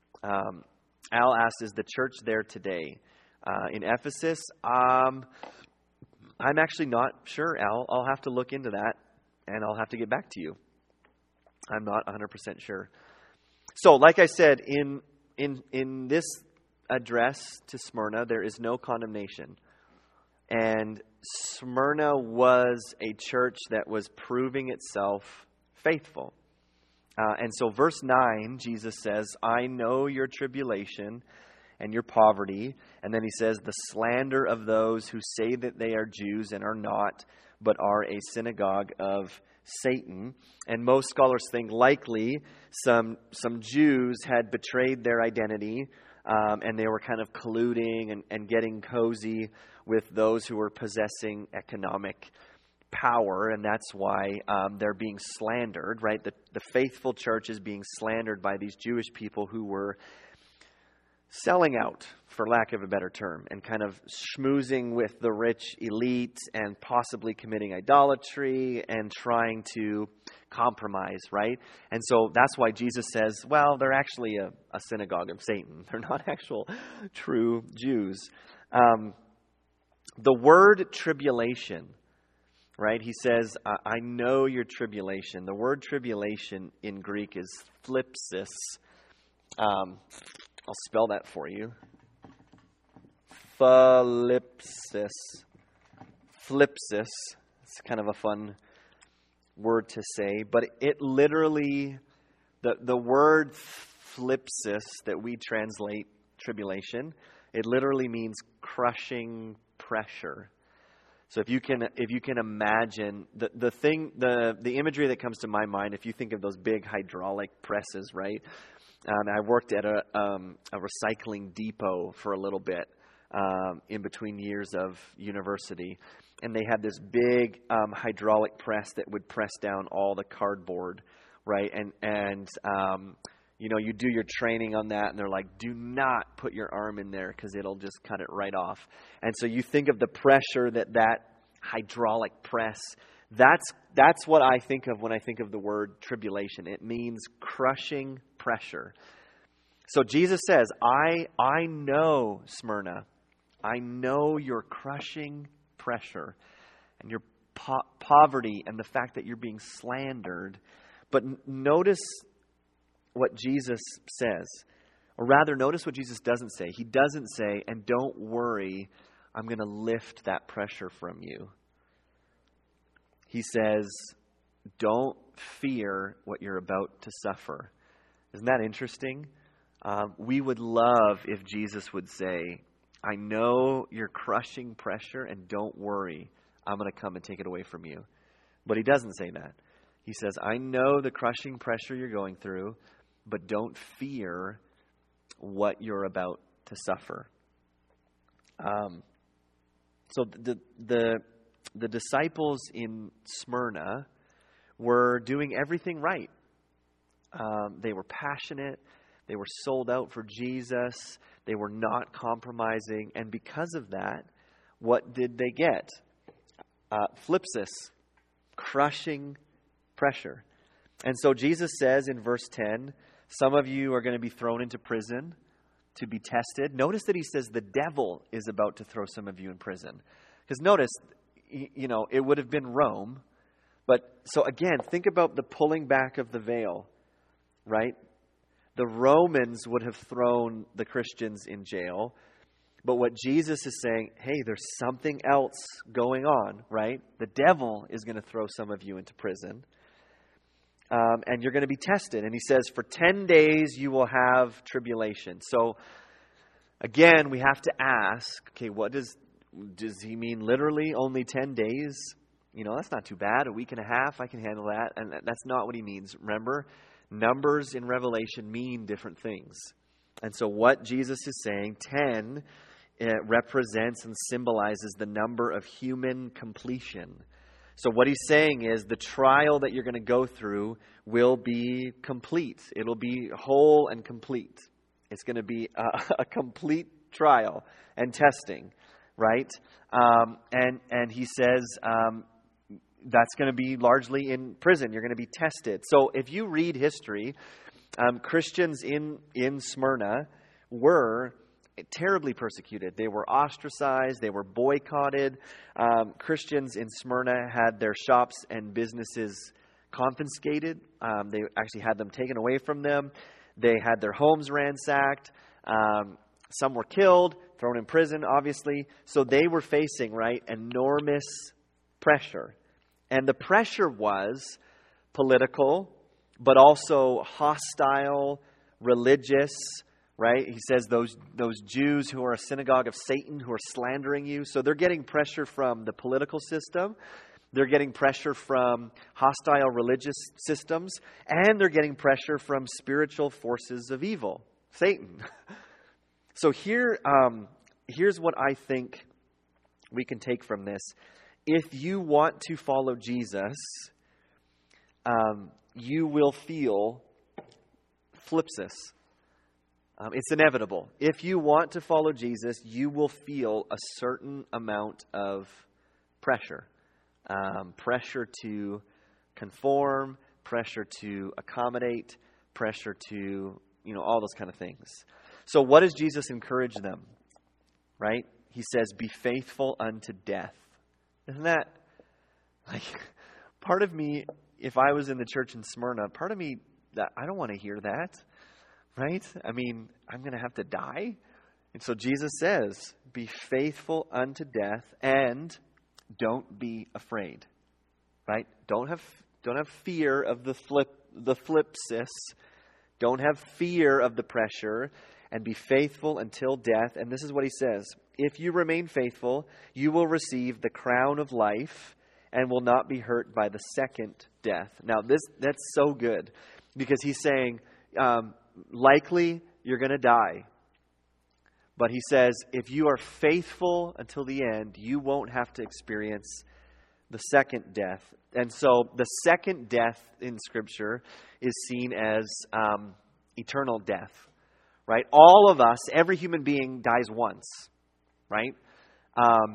Al asked, is the church there today? In Ephesus, I'm actually not sure, Al. I'll have to look into that, and I'll have to get back to you. I'm not 100% sure. So, like I said, in this address to Smyrna, there is no condemnation. And Smyrna was a church that was proving itself faithful. And so verse 9, Jesus says, I know your tribulation and your poverty. And then he says, the slander of those who say that they are Jews and are not, but are a synagogue of Satan. And most scholars think likely some Jews had betrayed their identity, and they were kind of colluding and getting cozy with those who were possessing economic power, and that's why they're being slandered, right? The faithful church is being slandered by these Jewish people who were selling out, for lack of a better term, and kind of schmoozing with the rich elite and possibly committing idolatry and trying to compromise, right? And so that's why Jesus says, well, they're actually a synagogue of Satan. They're not actual true Jews. The word tribulation, right? He says, I know your tribulation. The word tribulation in Greek is thlipsis. I'll spell that for you. Thlipsis. Thlipsis. It's kind of a fun word to say, but it literally, the word thlipsis that we translate tribulation, it literally means crushing pressure. So if you can imagine the imagery that comes to my mind, if you think of those big hydraulic presses, right? I worked at a recycling depot for a little bit in between years of university, and they had this big hydraulic press that would press down all the cardboard, right? And you do your training on that, and they're like, do not put your arm in there because it'll just cut it right off. And so you think of the pressure that hydraulic press. That's what I think of when I think of the word tribulation. It means crushing pressure. So Jesus says, I know, Smyrna, I know your crushing pressure and your poverty and the fact that you're being slandered. But notice what Jesus says. Or rather, notice what Jesus doesn't say. He doesn't say, and don't worry, I'm going to lift that pressure from you. He says, don't fear what you're about to suffer. Isn't that interesting? We would love if Jesus would say, I know you're crushing pressure, and don't worry, I'm going to come and take it away from you. But he doesn't say that. He says, I know the crushing pressure you're going through, but don't fear what you're about to suffer. So the disciples in Smyrna were doing everything right. They were passionate. They were sold out for Jesus. They were not compromising. And because of that, what did they get? Phlipsis, crushing pressure. And so Jesus says in verse 10, some of you are going to be thrown into prison to be tested. Notice that he says the devil is about to throw some of you in prison. Because notice, it would have been Rome. But so again, think about the pulling back of the veil, right? The Romans would have thrown the Christians in jail. But what Jesus is saying, hey, there's something else going on, right? The devil is going to throw some of you into prison. And you're going to be tested. And he says, for 10 days you will have tribulation. So, again, we have to ask, okay, what does he mean literally only 10 days? That's not too bad. A week and a half, I can handle that. And that's not what he means. Remember, numbers in Revelation mean different things. And so what Jesus is saying, 10, represents and symbolizes the number of human completion. So what he's saying is the trial that you're going to go through will be complete. It'll be whole and complete. It's going to be a complete trial and testing, right? And he says that's going to be largely in prison. You're going to be tested. So if you read history, Christians in Smyrna were terribly persecuted. They were ostracized. They were boycotted. Christians in Smyrna had their shops and businesses confiscated. They actually had them taken away from them. They had their homes ransacked. Some were killed, thrown in prison, obviously. So they were facing, enormous pressure. And the pressure was political, but also hostile, religious, right? He says those Jews who are a synagogue of Satan who are slandering you. So they're getting pressure from the political system. They're getting pressure from hostile religious systems. And they're getting pressure from spiritual forces of evil, Satan. So here's what I think we can take from this. If you want to follow Jesus, you will feel phlipsis. It's inevitable. If you want to follow Jesus, you will feel a certain amount of pressure. Pressure to conform, pressure to accommodate, pressure to, all those kind of things. So what does Jesus encourage them? Right? He says, be faithful unto death. Isn't that, part of me, if I was in the church in Smyrna, part of me, that I don't want to hear that. Right? I mean, I'm going to have to die. And so Jesus says, be faithful unto death and don't be afraid. Right? Don't have fear of the phlipsis. Don't have fear of the pressure, and be faithful until death. And this is what he says. If you remain faithful, you will receive the crown of life and will not be hurt by the second death. Now, that's so good because he's saying, likely you're going to die. But he says, if you are faithful until the end, you won't have to experience the second death. And so the second death in Scripture is seen as eternal death, right? All of us, every human being dies once, right?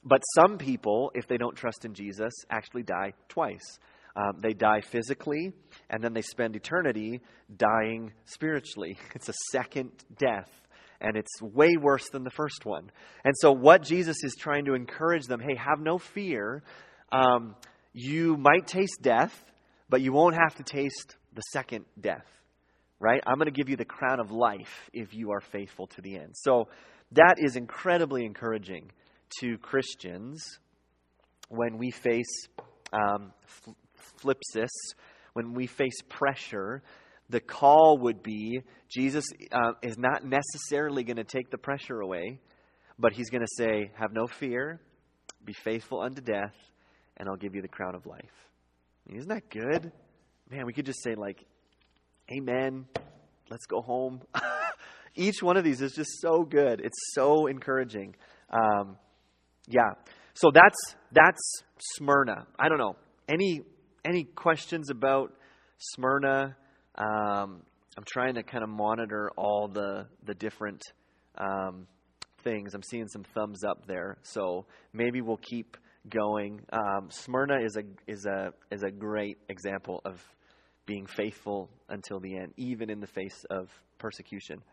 But some people, if they don't trust in Jesus, actually die twice. They die physically, and then they spend eternity dying spiritually. It's a second death, and it's way worse than the first one. And so what Jesus is trying to encourage them, hey, have no fear. You might taste death, but you won't have to taste the second death, right? I'm going to give you the crown of life if you are faithful to the end. So that is incredibly encouraging to Christians when we face phlipsis, when we face pressure. The call would be, Jesus is not necessarily going to take the pressure away, but he's going to say, have no fear, be faithful unto death, and I'll give you the crown of life. I mean, isn't that good? Man, we could just say like, amen, let's go home. Each one of these is just so good. It's so encouraging. Yeah. So that's Smyrna. I don't know. Any questions about Smyrna? I'm trying to kind of monitor all the different things. I'm seeing some thumbs up there, so maybe we'll keep going. Smyrna is a great example of being faithful until the end, even in the face of persecution.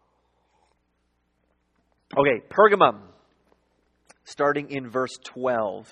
Okay, Pergamum, starting in verse 12.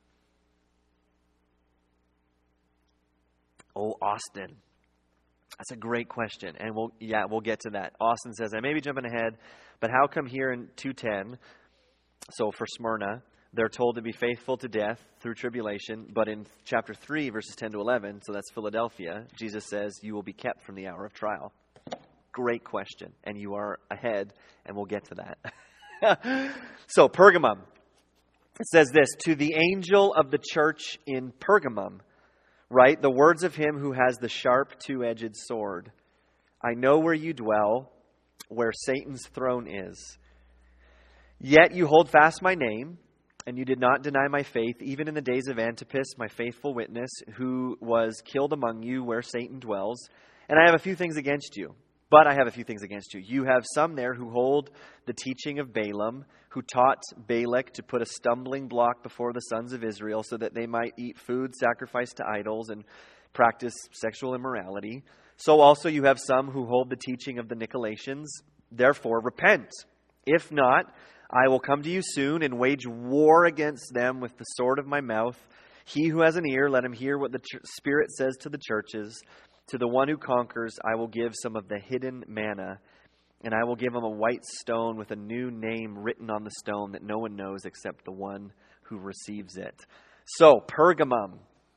Oh, Austin. That's a great question, and we'll get to that. Austin says, I may be jumping ahead, but how come here in 2:10, so for Smyrna, they're told to be faithful to death through tribulation, but in chapter 3, verses 10 to 11, so that's Philadelphia, Jesus says, you will be kept from the hour of trial. Great question, and you are ahead, and we'll get to that. So, Pergamum. It says this, to the angel of the church in Pergamum, write the words of him who has the sharp two-edged sword. I know where you dwell, where Satan's throne is. Yet you hold fast my name, and you did not deny my faith, even in the days of Antipas, my faithful witness, who was killed among you where Satan dwells. And I have a few things against you. But I have a few things against you. You have some there who hold the teaching of Balaam, who taught Balak to put a stumbling block before the sons of Israel so that they might eat food sacrificed to idols and practice sexual immorality. So also you have some who hold the teaching of the Nicolaitans. Therefore, repent. If not, I will come to you soon and wage war against them with the sword of my mouth. He who has an ear, let him hear what the Spirit says to the churches. To the one who conquers, I will give some of the hidden manna, and I will give him a white stone with a new name written on the stone that no one knows except the one who receives it. So, Pergamum.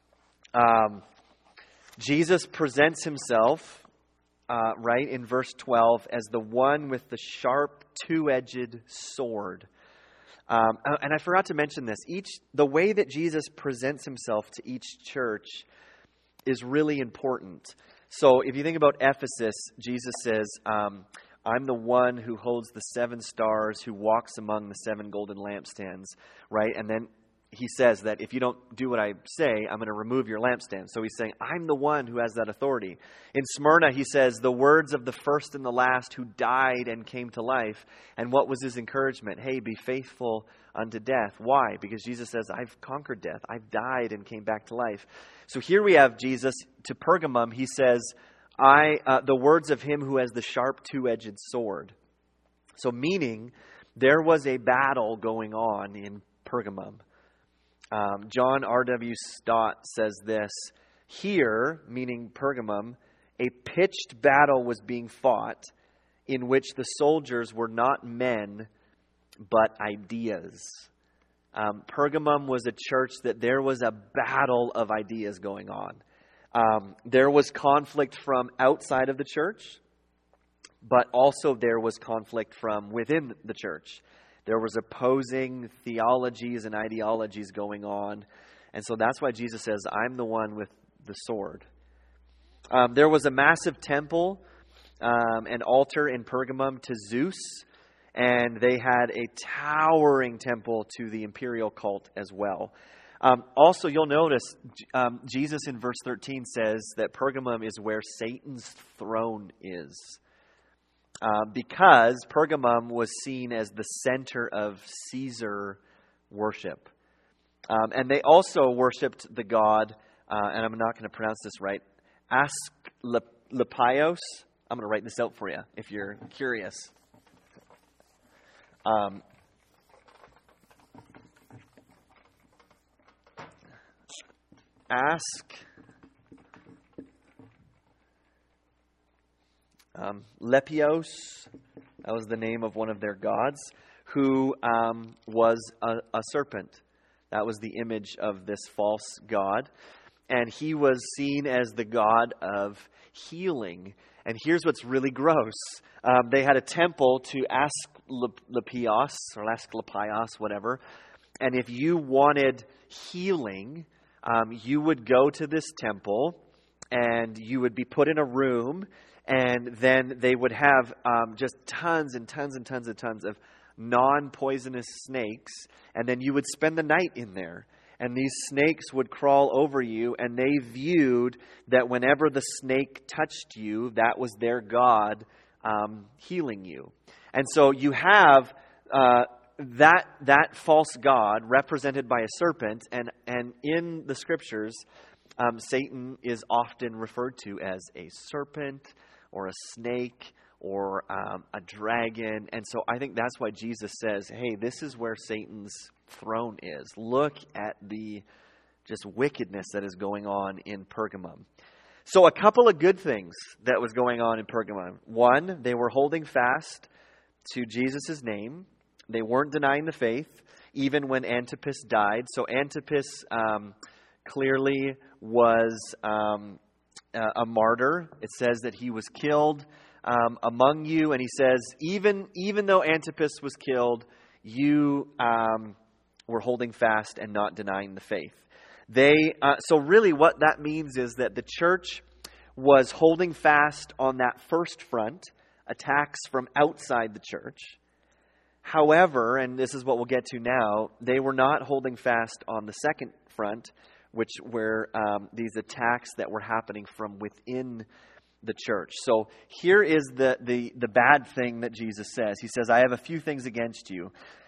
Jesus presents himself, right, in verse 12, as the one with the sharp two-edged sword. And I forgot to mention this. The way that Jesus presents himself to each church is really important. So if you think about Ephesus, Jesus says, I'm the one who holds the 7 stars, who walks among the 7 golden lampstands, right? And then he says that if you don't do what I say, I'm going to remove your lampstand. So he's saying, I'm the one who has that authority. In Smyrna, he says, the words of the first and the last who died and came to life. And what was his encouragement? Hey, be faithful unto death. Why? Because Jesus says, I've conquered death. I've died and came back to life. So here we have Jesus to Pergamum. He says, the words of him who has the sharp two-edged sword. So meaning there was a battle going on in Pergamum. John R.W. Stott says this, here, meaning Pergamum, a pitched battle was being fought in which the soldiers were not men, but ideas. Pergamum was a church that there was a battle of ideas going on. There was conflict from outside of the church, but also there was conflict from within the church. There was opposing theologies and ideologies going on. And so that's why Jesus says, I'm the one with the sword. There was a massive temple and altar in Pergamum to Zeus. And they had a towering temple to the imperial cult as well. Also, you'll notice Jesus in verse 13 says that Pergamum is where Satan's throne is. Because Pergamum was seen as the center of Caesar worship. And they also worshipped the god, and I'm not going to pronounce this right, Asclepios. I'm going to write this out for you if you're curious. Lepios, that was the name of one of their gods, who was a serpent. That was the image of this false god. And he was seen as the god of healing. And here's what's really gross. They had a temple to Asclepios, or Asclepios, whatever. And if you wanted healing, you would go to this temple and you would be put in a room, and then they would have just tons and tons and tons and tons of non-poisonous snakes, and then you would spend the night in there. And these snakes would crawl over you, and they viewed that whenever the snake touched you, that was their god healing you. And so you have that false god represented by a serpent, and in the scriptures, Satan is often referred to as a serpent or a snake or a dragon. And so I think that's why Jesus says, hey, this is where Satan's throne is. Look at the just wickedness that is going on in Pergamum. So a couple of good things that was going on in Pergamum. One, they were holding fast to Jesus' name. They weren't denying the faith, even when Antipas died. So Antipas clearly was a martyr. It says that he was killed among you. And he says, even though Antipas was killed, you were holding fast and not denying the faith. So really what that means is that the church was holding fast on that first front, attacks from outside the church. However, and this is what we'll get to now, they were not holding fast on the second front, which were these attacks that were happening from within the church. So here is the bad thing that Jesus says. He says, I have a few things against you.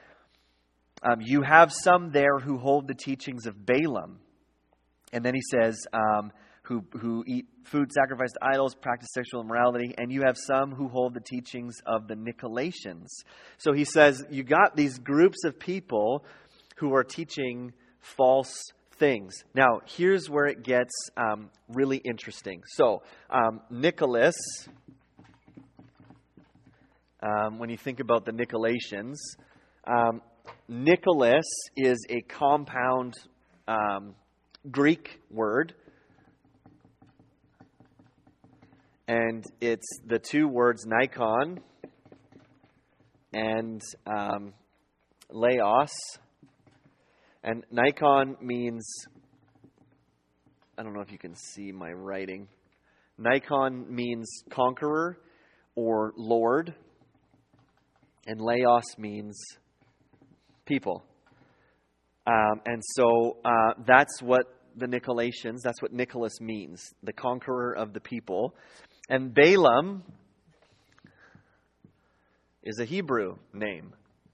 You have some there who hold the teachings of Balaam. And then he says, who eat food sacrificed to idols, practice sexual immorality, and you have some who hold the teachings of the Nicolaitans. So he says, you got these groups of people who are teaching false things. Now, here's where it gets really interesting. So, Nicholas, when you think about the Nicolaitans, Nicholas is a compound Greek word. And it's the two words Nikon and Laos. And Nikon means, I don't know if you can see my writing. Nikon means conqueror or lord. And Laos means people. And so that's what the Nicolaitans, that's what Nicholas means, the conqueror of the people. And Balaam is a Hebrew name.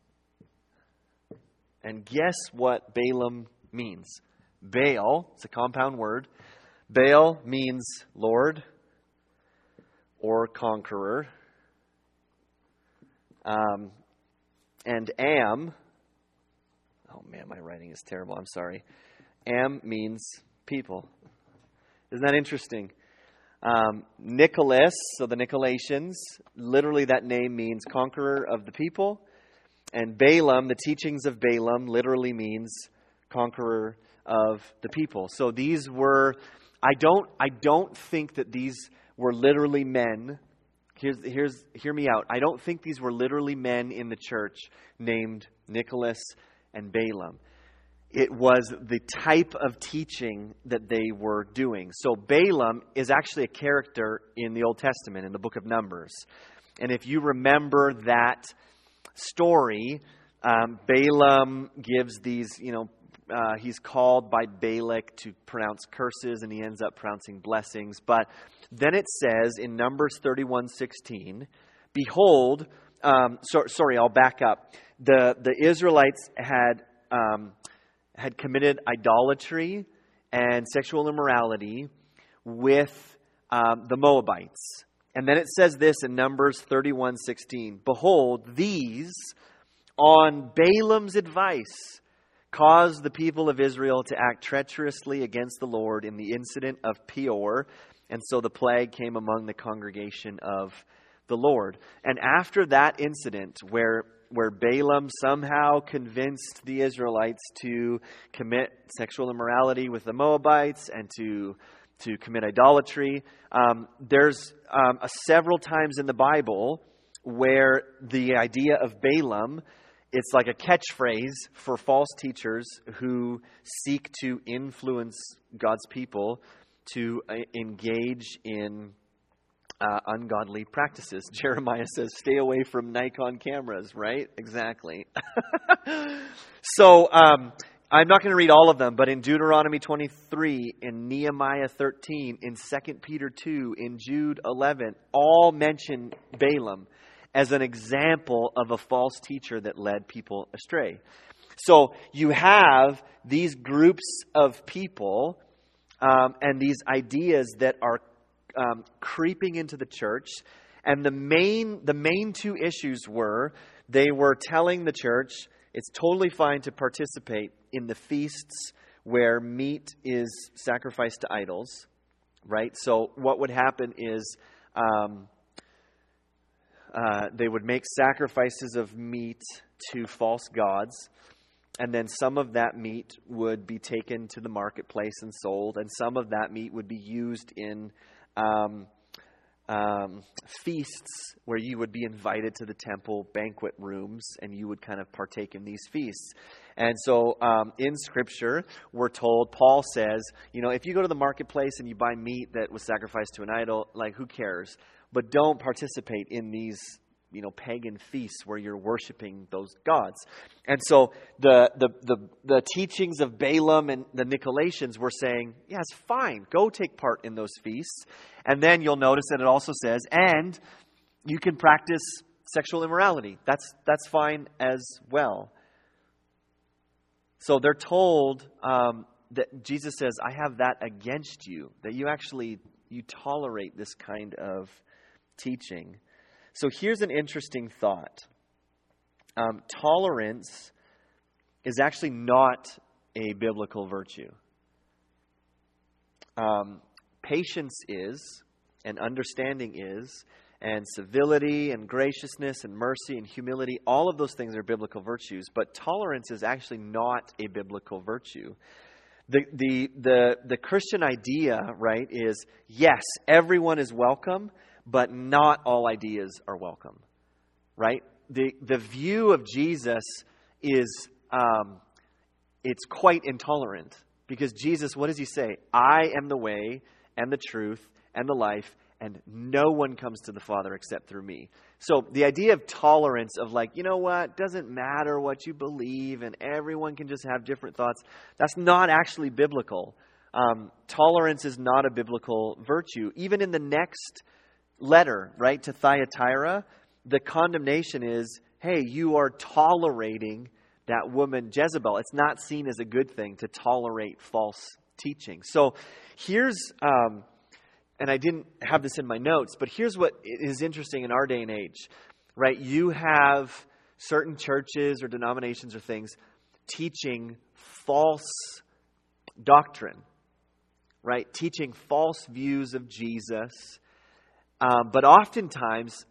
And guess what Balaam means? Baal, it's a compound word. Baal means Lord or conqueror. And Am, oh man, my writing is terrible, I'm sorry. Am means people. Isn't that interesting? Nicholas, so the Nicolaitans, literally that name means conqueror of the people. And Balaam, the teachings of Balaam, literally means conqueror of the people. So these were, I don't think that these were literally men. Hear me out. I don't think these were literally men in the church named Nicholas and Balaam. It was the type of teaching that they were doing. So Balaam is actually a character in the Old Testament, in the book of Numbers. And if you remember that story, Balaam gives these, he's called by Balak to pronounce curses, and he ends up pronouncing blessings. But then it says in Numbers 31:16, behold, I'll back up. The Israelites had had committed idolatry and sexual immorality with the Moabites. And then it says this in Numbers 31:16. Behold, these, on Balaam's advice, caused the people of Israel to act treacherously against the Lord in the incident of Peor. And so the plague came among the congregation of the Lord. And after that incident where Balaam somehow convinced the Israelites to commit sexual immorality with the Moabites and to commit idolatry, there's several times in the Bible where the idea of Balaam, it's like a catchphrase for false teachers who seek to influence God's people to engage in ungodly practices. Jeremiah says, stay away from Nikon cameras, right? Exactly. So, I'm not going to read all of them, but in Deuteronomy 23, in Nehemiah 13, in 2 Peter 2, in Jude 11, all mention Balaam as an example of a false teacher that led people astray. So you have these groups of people and these ideas that are creeping into the church. And the main two issues were, they were telling the church it's totally fine to participate in the feasts where meat is sacrificed to idols, right? So what would happen is they would make sacrifices of meat to false gods, and then some of that meat would be taken to the marketplace and sold, and some of that meat would be used in feasts where you would be invited to the temple banquet rooms and you would kind of partake in these feasts. And so in Scripture, we're told, Paul says, if you go to the marketplace and you buy meat that was sacrificed to an idol, like, who cares? But don't participate in these, pagan feasts where you're worshiping those gods. And so the teachings of Balaam and the Nicolaitans were saying, yeah, it's fine. Go take part in those feasts. And then you'll notice that it also says, and you can practice sexual immorality. That's fine as well. So they're told that Jesus says, I have that against you, that you tolerate this kind of teaching. So here's an interesting thought. Tolerance is actually not a biblical virtue. Patience is, and understanding is, and civility and graciousness and mercy and humility, all of those things are biblical virtues, but tolerance is actually not a biblical virtue. The Christian idea, right, is yes, everyone is welcome, but not all ideas are welcome, right? The view of Jesus is it's quite intolerant, because Jesus, what does he say? I am the way and the truth and the life, and no one comes to the Father except through me. So the idea of tolerance, of like, doesn't matter what you believe and everyone can just have different thoughts, that's not actually biblical. Tolerance is not a biblical virtue. Even in the next letter, right, to Thyatira, the condemnation is, hey, you are tolerating that woman Jezebel. It's not seen as a good thing to tolerate false teaching. So here's, and I didn't have this in my notes, but here's what is interesting in our day and age, right? You have certain churches or denominations or things teaching false doctrine, right? Teaching false views of Jesus. But oftentimes,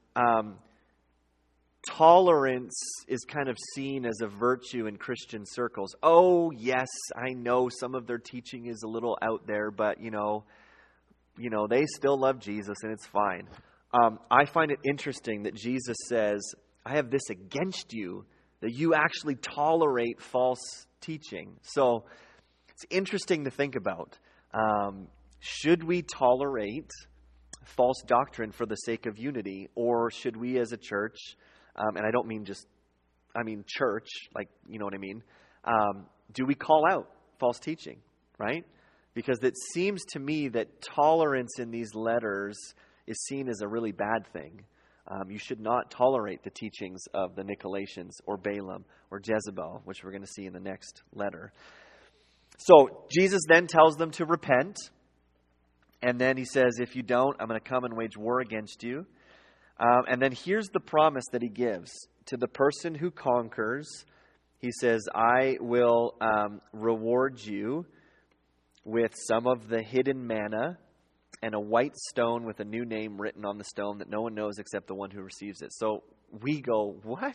tolerance is kind of seen as a virtue in Christian circles. Oh, yes, I know some of their teaching is a little out there, but, they still love Jesus and it's fine. I find it interesting that Jesus says, I have this against you, that you actually tolerate false teaching. So it's interesting to think about. Should we tolerate false doctrine for the sake of unity, or should we as a church, and I don't mean church, like, you know what I mean, do we call out false teaching, right? Because it seems to me that tolerance in these letters is seen as a really bad thing. You should not tolerate the teachings of the Nicolaitans or Balaam or Jezebel, which we're going to see in the next letter. So Jesus then tells them to repent. And then he says, if you don't, I'm going to come and wage war against you. And then here's the promise that he gives. To the person who conquers, he says, I will reward you with some of the hidden manna and a white stone with a new name written on the stone that no one knows except the one who receives it. So we go, what?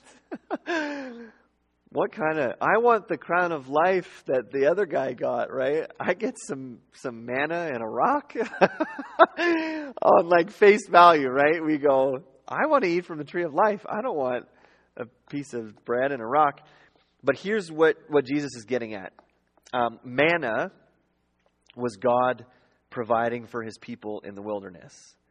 What kind of, I want the crown of life that the other guy got, right? I get some manna and a rock on like face value, right? We go, I want to eat from the tree of life. I don't want a piece of bread and a rock. But here's what Jesus is getting at. Manna was God providing for his people in the wilderness.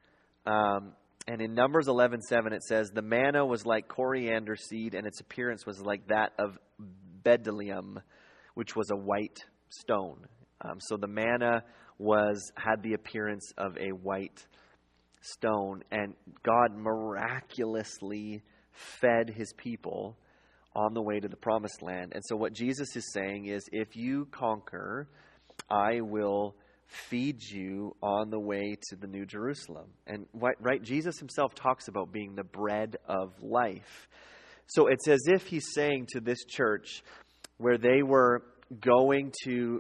And in Numbers 11:7 it says, the manna was like coriander seed, and its appearance was like that of bdellium, which was a white stone. So the manna had the appearance of a white stone, and God miraculously fed his people on the way to the promised land. And so what Jesus is saying is, if you conquer, I will feed you on the way to the New Jerusalem. And right, Jesus himself talks about being the bread of life. So it's as if he's saying to this church, where they were going to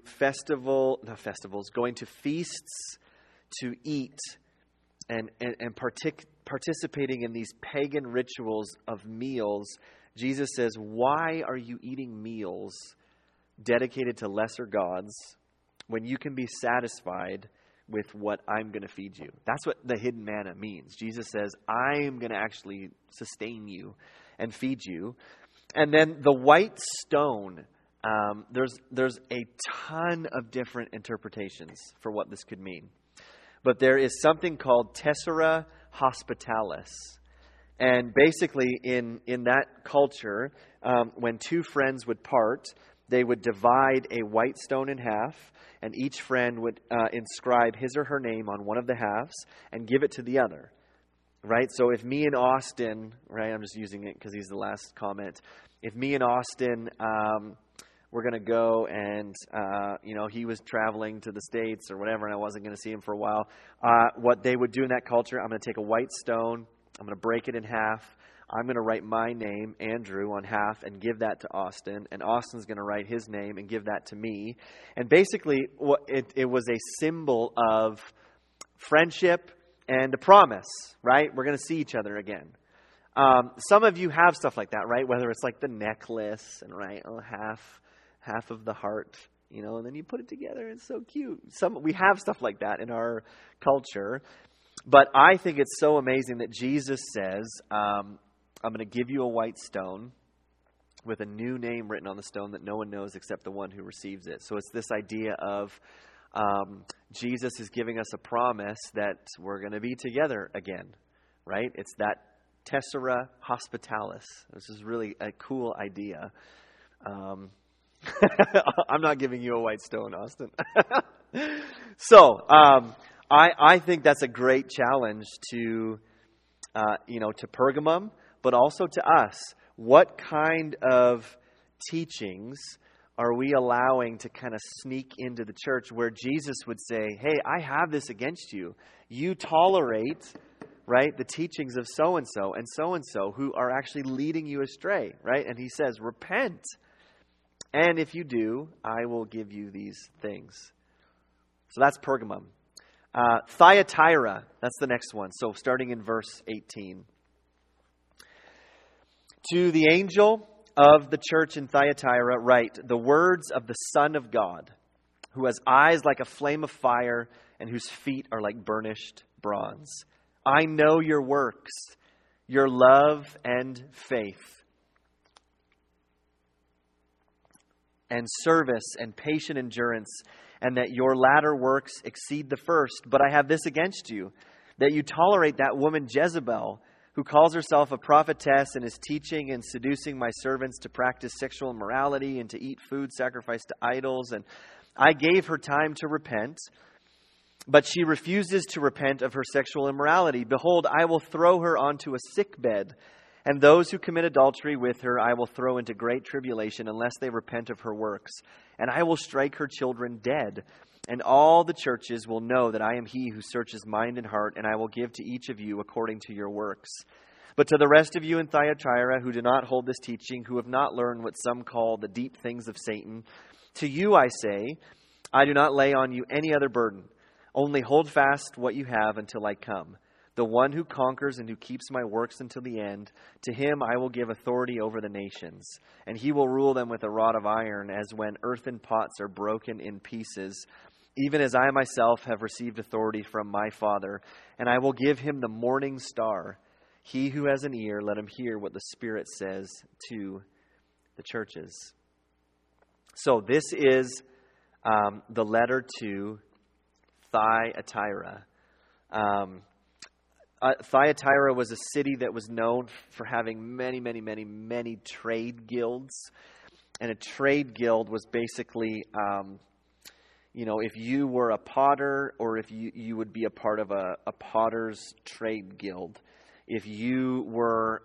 going to feasts to eat and participating in these pagan rituals of meals, Jesus says, why are you eating meals dedicated to lesser gods when you can be satisfied with what I'm going to feed you? That's what the hidden manna means. Jesus says, I'm going to actually sustain you and feed you. And then the white stone, there's a ton of different interpretations for what this could mean. But there is something called tessera hospitalis. And basically in that culture, when two friends would part, they would divide a white stone in half, and each friend would inscribe his or her name on one of the halves and give it to the other. Right? So if me and Austin, right, I'm just using it because he's the last comment. If me and Austin, we're going to go and, he was traveling to the States or whatever, and I wasn't going to see him for a while. What they would do in that culture, I'm going to take a white stone, I'm going to break it in half. I'm going to write my name, Andrew, on half and give that to Austin. And Austin's going to write his name and give that to me. And basically, it was a symbol of friendship and a promise, right? We're going to see each other again. Some of you have stuff like that, right? Whether it's like the necklace and, right, half of the heart, and then you put it together. It's so cute. We have stuff like that in our culture. But I think it's so amazing that Jesus says, I'm going to give you a white stone with a new name written on the stone that no one knows except the one who receives it. So it's this idea of Jesus is giving us a promise that we're going to be together again, right? It's that tessera hospitalis. This is really a cool idea. I'm not giving you a white stone, Austin. So I think that's a great challenge to Pergamum, but also to us. What kind of teachings are we allowing to kind of sneak into the church where Jesus would say, hey, I have this against you. You tolerate, right, the teachings of so-and-so who are actually leading you astray, right? And he says, repent. And if you do, I will give you these things. So that's Pergamum. Thyatira, that's the next one. So starting in verse 18. To the angel of the church in Thyatira write the words of the Son of God, who has eyes like a flame of fire and whose feet are like burnished bronze. I know your works, your love and faith, and service and patient endurance, and that your latter works exceed the first. But I have this against you, that you tolerate that woman Jezebel, who calls herself a prophetess and is teaching and seducing my servants to practice sexual immorality and to eat food sacrificed to idols. And I gave her time to repent, But she refuses to repent of her sexual immorality. Behold, I will throw her onto a sick bed, and those who commit adultery with her I will throw into great tribulation, unless they repent of her works. And I will strike her children dead. And all the churches will know that I am he who searches mind and heart, and I will give to each of you according to your works. But to the rest of you in Thyatira who do not hold this teaching, who have not learned what some call the deep things of Satan, to you I say, I do not lay on you any other burden. Only hold fast what you have until I come. The one who conquers and who keeps my works until the end, to him I will give authority over the nations. And he will rule them with a rod of iron, as when earthen pots are broken in pieces, even as I myself have received authority from my Father. And I will give him the morning star. He who has an ear, let him hear what the Spirit says to the churches. So this is the letter to Thyatira. Thyatira was a city that was known for having many trade guilds. And a trade guild was basically, if you were a potter, or if you would be a part of a potter's trade guild. If you were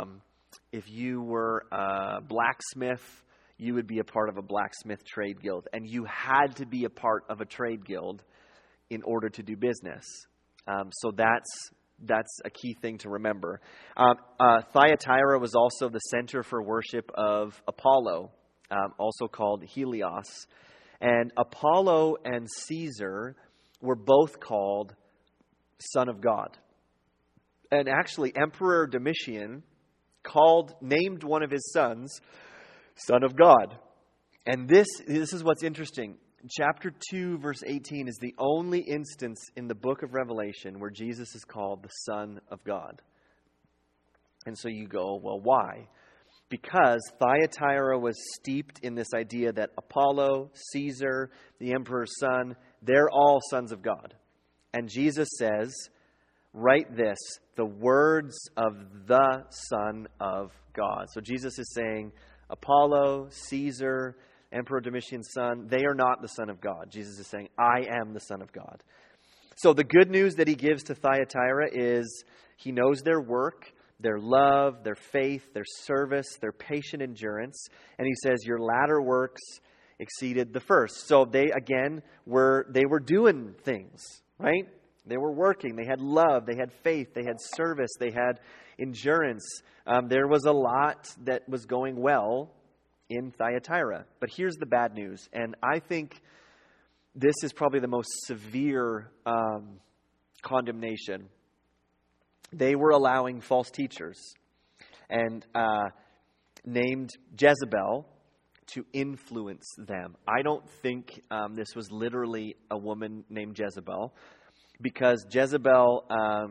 a blacksmith, you would be a part of a blacksmith trade guild. And you had to be a part of a trade guild in order to do business. So that's a key thing to remember. Thyatira was also the center for worship of Apollo, also called Helios. And Apollo and Caesar were both called Son of God. And actually, Emperor Domitian named one of his sons Son of God. And this is what's interesting. Chapter 2, verse 18 is the only instance in the book of Revelation where Jesus is called the Son of God. And so you go, well, why? Because Thyatira was steeped in this idea that Apollo, Caesar, the emperor's son, they're all sons of God. And Jesus says, write this, the words of the Son of God. So Jesus is saying, Apollo, Caesar, Emperor Domitian's son, they are not the Son of God. Jesus is saying, I am the Son of God. So the good news that he gives to Thyatira is he knows their work, their love, their faith, their service, their patient endurance. And he says, your latter works exceeded the first. So they were doing things, right? They were working. They had love. They had faith. They had service. They had endurance. There was a lot that was going well in Thyatira. But here's the bad news. And I think this is probably the most severe condemnation. They were allowing false teachers and named Jezebel to influence them. I don't think this was literally a woman named Jezebel, because Jezebel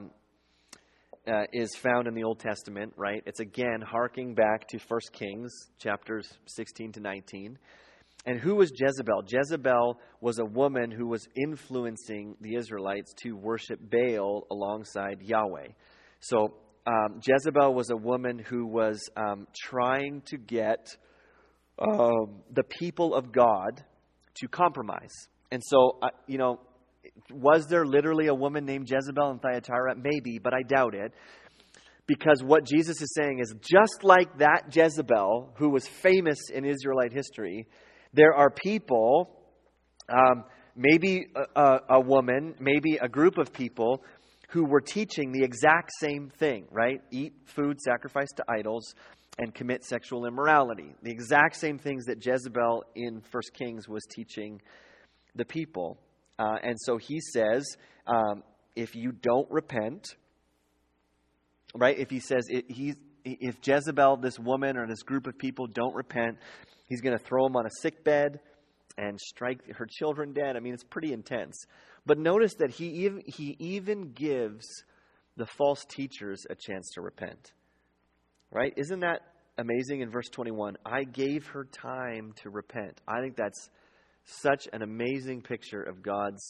is found in the Old Testament, right? It's again harking back to 1 Kings chapters 16 to 19. And who was Jezebel? Jezebel was a woman who was influencing the Israelites to worship Baal alongside Yahweh. So Jezebel was a woman who was trying to get the people of God to compromise. And so, was there literally a woman named Jezebel in Thyatira? Maybe, but I doubt it. Because what Jesus is saying is, just like that Jezebel, who was famous in Israelite history, there are people, maybe a woman, maybe a group of people, who were teaching the exact same thing, right? Eat food sacrificed to idols and commit sexual immorality. The exact same things that Jezebel in 1 Kings was teaching the people. And so he says, if you don't repent, right? If he says, if Jezebel, this woman or this group of people don't repent, he's going to throw them on a sick bed and strike her children dead. I mean, it's pretty intense. But notice that he even gives the false teachers a chance to repent. Right? Isn't that amazing in verse 21? I gave her time to repent. I think that's such an amazing picture of God's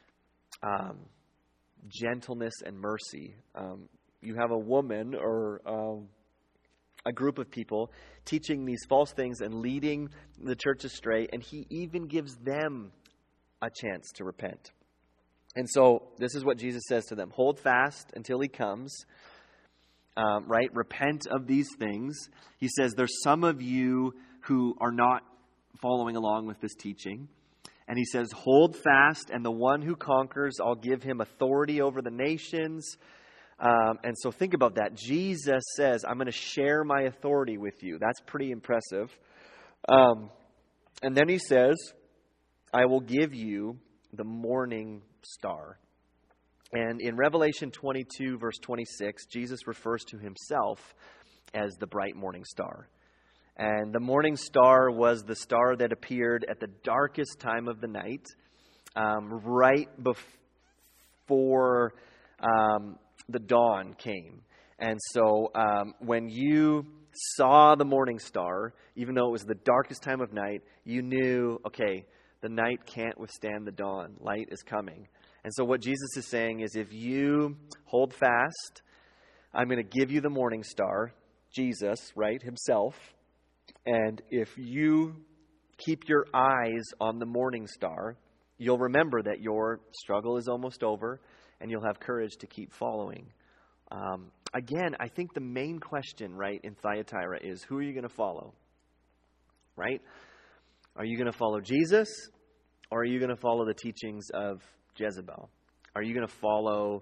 gentleness and mercy. You have a woman or a group of people teaching these false things and leading the church astray, and he even gives them a chance to repent. And so this is what Jesus says to them. Hold fast until he comes, right? Repent of these things. He says there's some of you who are not following along with this teaching. And he says, hold fast, and the one who conquers, I'll give him authority over the nations. And so think about that. Jesus says, I'm going to share my authority with you. That's pretty impressive. And then he says, I will give you the morning star. And in Revelation 22, verse 26, Jesus refers to himself as the bright morning star. And the morning star was the star that appeared at the darkest time of the night, right before the dawn came. And so when you saw the morning star, even though it was the darkest time of night, you knew, okay, the night can't withstand the dawn. Light is coming. And so what Jesus is saying is, if you hold fast, I'm going to give you the morning star, Jesus, right, himself. And if you keep your eyes on the morning star, you'll remember that your struggle is almost over, and you'll have courage to keep following. Again, I think the main question, right, in Thyatira is, who are you going to follow? Right? Are you going to follow Jesus, or are you going to follow the teachings of Jezebel? Are you going to follow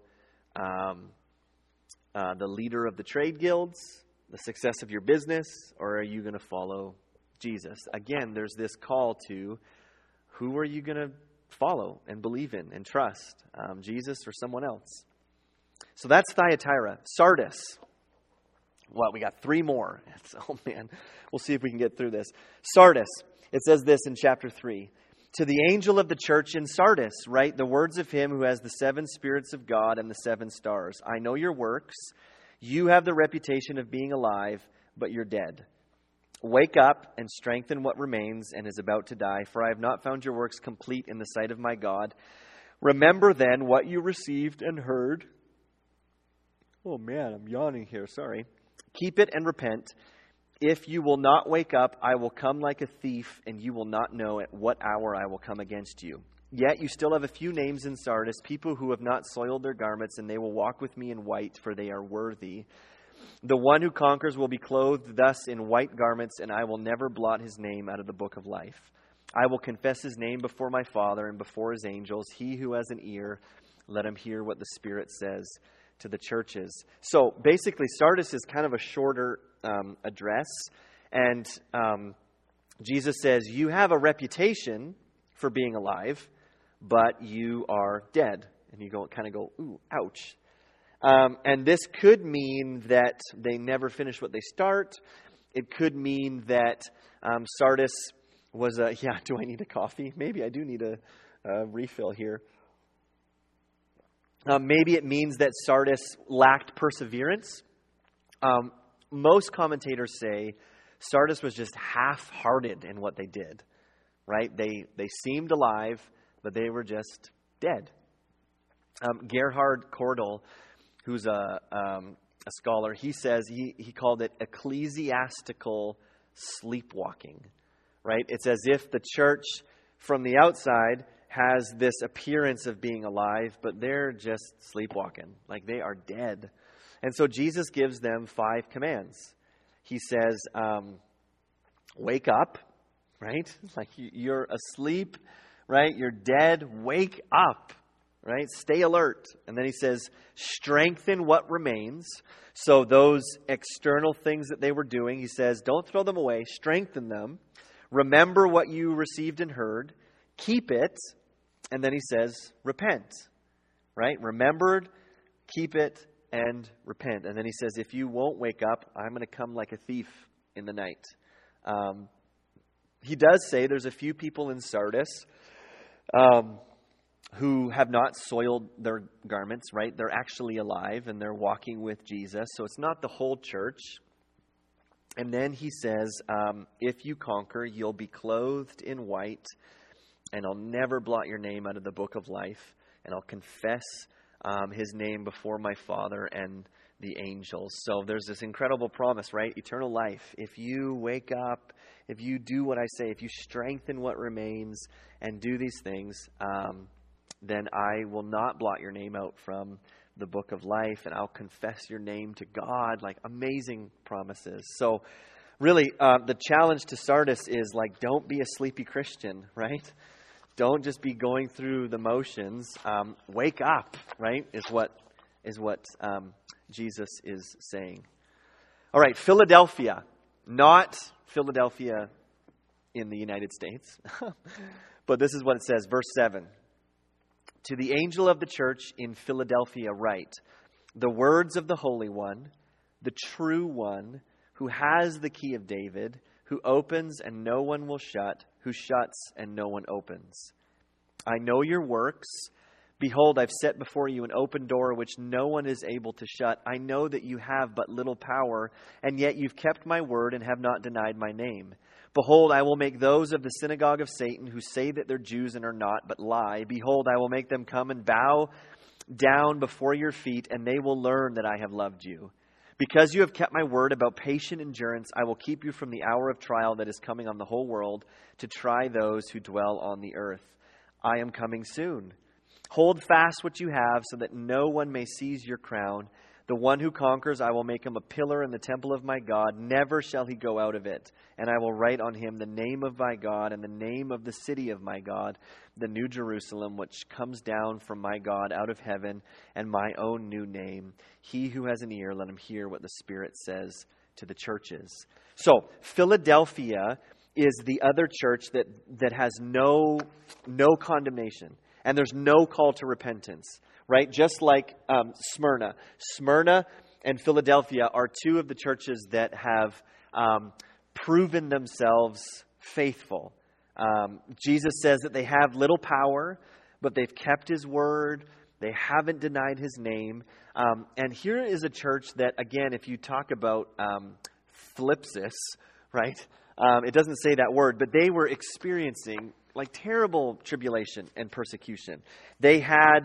the leader of the trade guilds, the success of your business, or are you going to follow Jesus? Again, there's this call to, who are you going to follow and believe in and trust, Jesus or someone else? So that's Thyatira. Sardis. Well, we got 3 more. Oh man, we'll see if we can get through this. Sardis. It says this in chapter 3. To the angel of the church in Sardis, write the words of him who has the 7 spirits of God and the 7 stars. I know your works. You have the reputation of being alive, but you're dead. Wake up and strengthen what remains and is about to die, for I have not found your works complete in the sight of my God. Remember then what you received and heard. Oh man, I'm yawning here, sorry. Keep it and repent. If you will not wake up, I will come like a thief, and you will not know at what hour I will come against you. Yet you still have a few names in Sardis, people who have not soiled their garments, and they will walk with me in white, for they are worthy. The one who conquers will be clothed thus in white garments, and I will never blot his name out of the book of life. I will confess his name before my Father and before his angels. He who has an ear, let him hear what the Spirit says to the churches. So basically, Sardis is kind of a shorter address. And Jesus says, you have a reputation for being alive, but you are dead. And you kind of go, ooh, ouch. And this could mean that they never finish what they start. It could mean that Sardis was a, yeah, do I need a coffee? Maybe I do need a refill here. Maybe it means that Sardis lacked perseverance. Most commentators say Sardis was just half-hearted in what they did, right? They seemed alive, but they were just dead. Gerhard Cordel, who's a scholar, he says he called it ecclesiastical sleepwalking, right? It's as if the church from the outside has this appearance of being alive, but they're just sleepwalking, like they are dead. And so Jesus gives them 5 commands. He says, wake up, right? Like you're asleep, right? You're dead. Wake up, right? Stay alert. And then he says, strengthen what remains. So those external things that they were doing, he says, don't throw them away. Strengthen them. Remember what you received and heard. Keep it. And then he says, repent, right? Remembered, keep it, and repent. And then he says, if you won't wake up, I'm going to come like a thief in the night. He does say there's a few people in Sardis who have not soiled their garments, right? They're actually alive and they're walking with Jesus. So it's not the whole church. And then he says, if you conquer, you'll be clothed in white, and I'll never blot your name out of the book of life, and I'll confess his name before my Father and the angels. So there's this incredible promise, right? Eternal life. If you wake up, if you do what I say, if you strengthen what remains and do these things, then I will not blot your name out from the book of life, and I'll confess your name to God. Like, amazing promises. So really, the challenge to Sardis is like, don't be a sleepy Christian, right? Don't just be going through the motions. Wake up, right? Is what Jesus is saying. All right, Philadelphia, not Philadelphia in the United States, but this is what it says, verse 7. To the angel of the church in Philadelphia write, the words of the Holy One, the true One, who has the key of David, who opens and no one will shut, who shuts and no one opens. I know your works. Behold, I've set before you an open door which no one is able to shut. I know that you have but little power, and yet you've kept my word and have not denied my name. Behold, I will make those of the synagogue of Satan who say that they're Jews and are not, but lie. Behold, I will make them come and bow down before your feet, and they will learn that I have loved you. Because you have kept my word about patient endurance, I will keep you from the hour of trial that is coming on the whole world to try those who dwell on the earth. I am coming soon. Hold fast what you have so that no one may seize your crown. The one who conquers, I will make him a pillar in the temple of my God. Never shall he go out of it. And I will write on him the name of my God and the name of the city of my God, the New Jerusalem, which comes down from my God out of heaven, and my own new name. He who has an ear, let him hear what the Spirit says to the churches. So, Philadelphia is the other church that has no condemnation. And there's no call to repentance, right? Just like Smyrna. Smyrna and Philadelphia are two of the churches that have proven themselves faithful. Jesus says that they have little power, but they've kept his word. They haven't denied his name. And here is a church that, again, if you talk about thlipsis, right? It doesn't say that word, but they were experiencing like terrible tribulation and persecution. They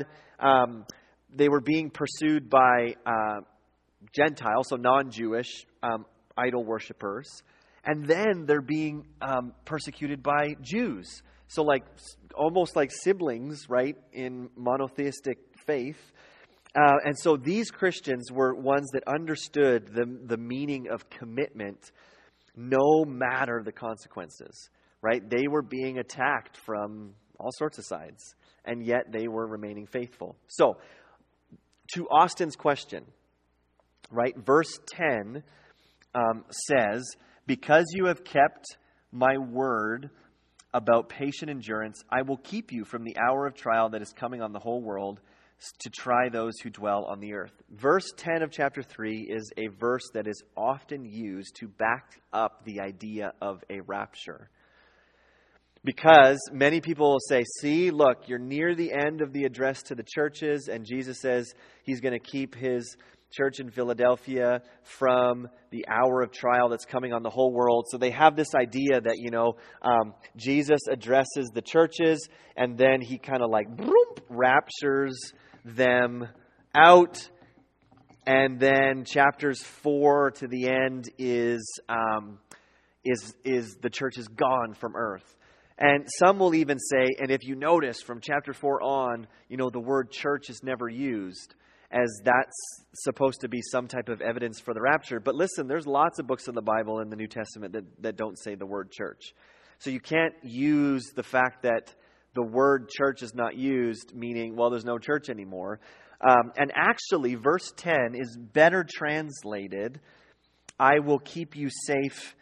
were being pursued by Gentiles, so non-Jewish idol worshipers, and then they're being persecuted by Jews. So like almost like siblings, right, in monotheistic faith. And so these Christians were ones that understood the meaning of commitment, no matter the consequences. Right? They were being attacked from all sorts of sides, and yet they were remaining faithful. So, to Austin's question, right? Verse 10 says, because you have kept my word about patient endurance, I will keep you from the hour of trial that is coming on the whole world to try those who dwell on the earth. Verse 10 of chapter 3 is a verse that is often used to back up the idea of a rapture. Because many people will say, see, look, you're near the end of the address to the churches, and Jesus says he's going to keep his church in Philadelphia from the hour of trial that's coming on the whole world. So they have this idea that, Jesus addresses the churches, and then he kind of like raptures them out. And then chapters 4 to the end is the church is gone from earth. And some will even say, and if you notice from chapter 4 on, the word church is never used, as that's supposed to be some type of evidence for the rapture. But listen, there's lots of books in the Bible in the New Testament that don't say the word church. So you can't use the fact that the word church is not used, meaning, well, there's no church anymore. And actually, verse 10 is better translated, I will keep you safe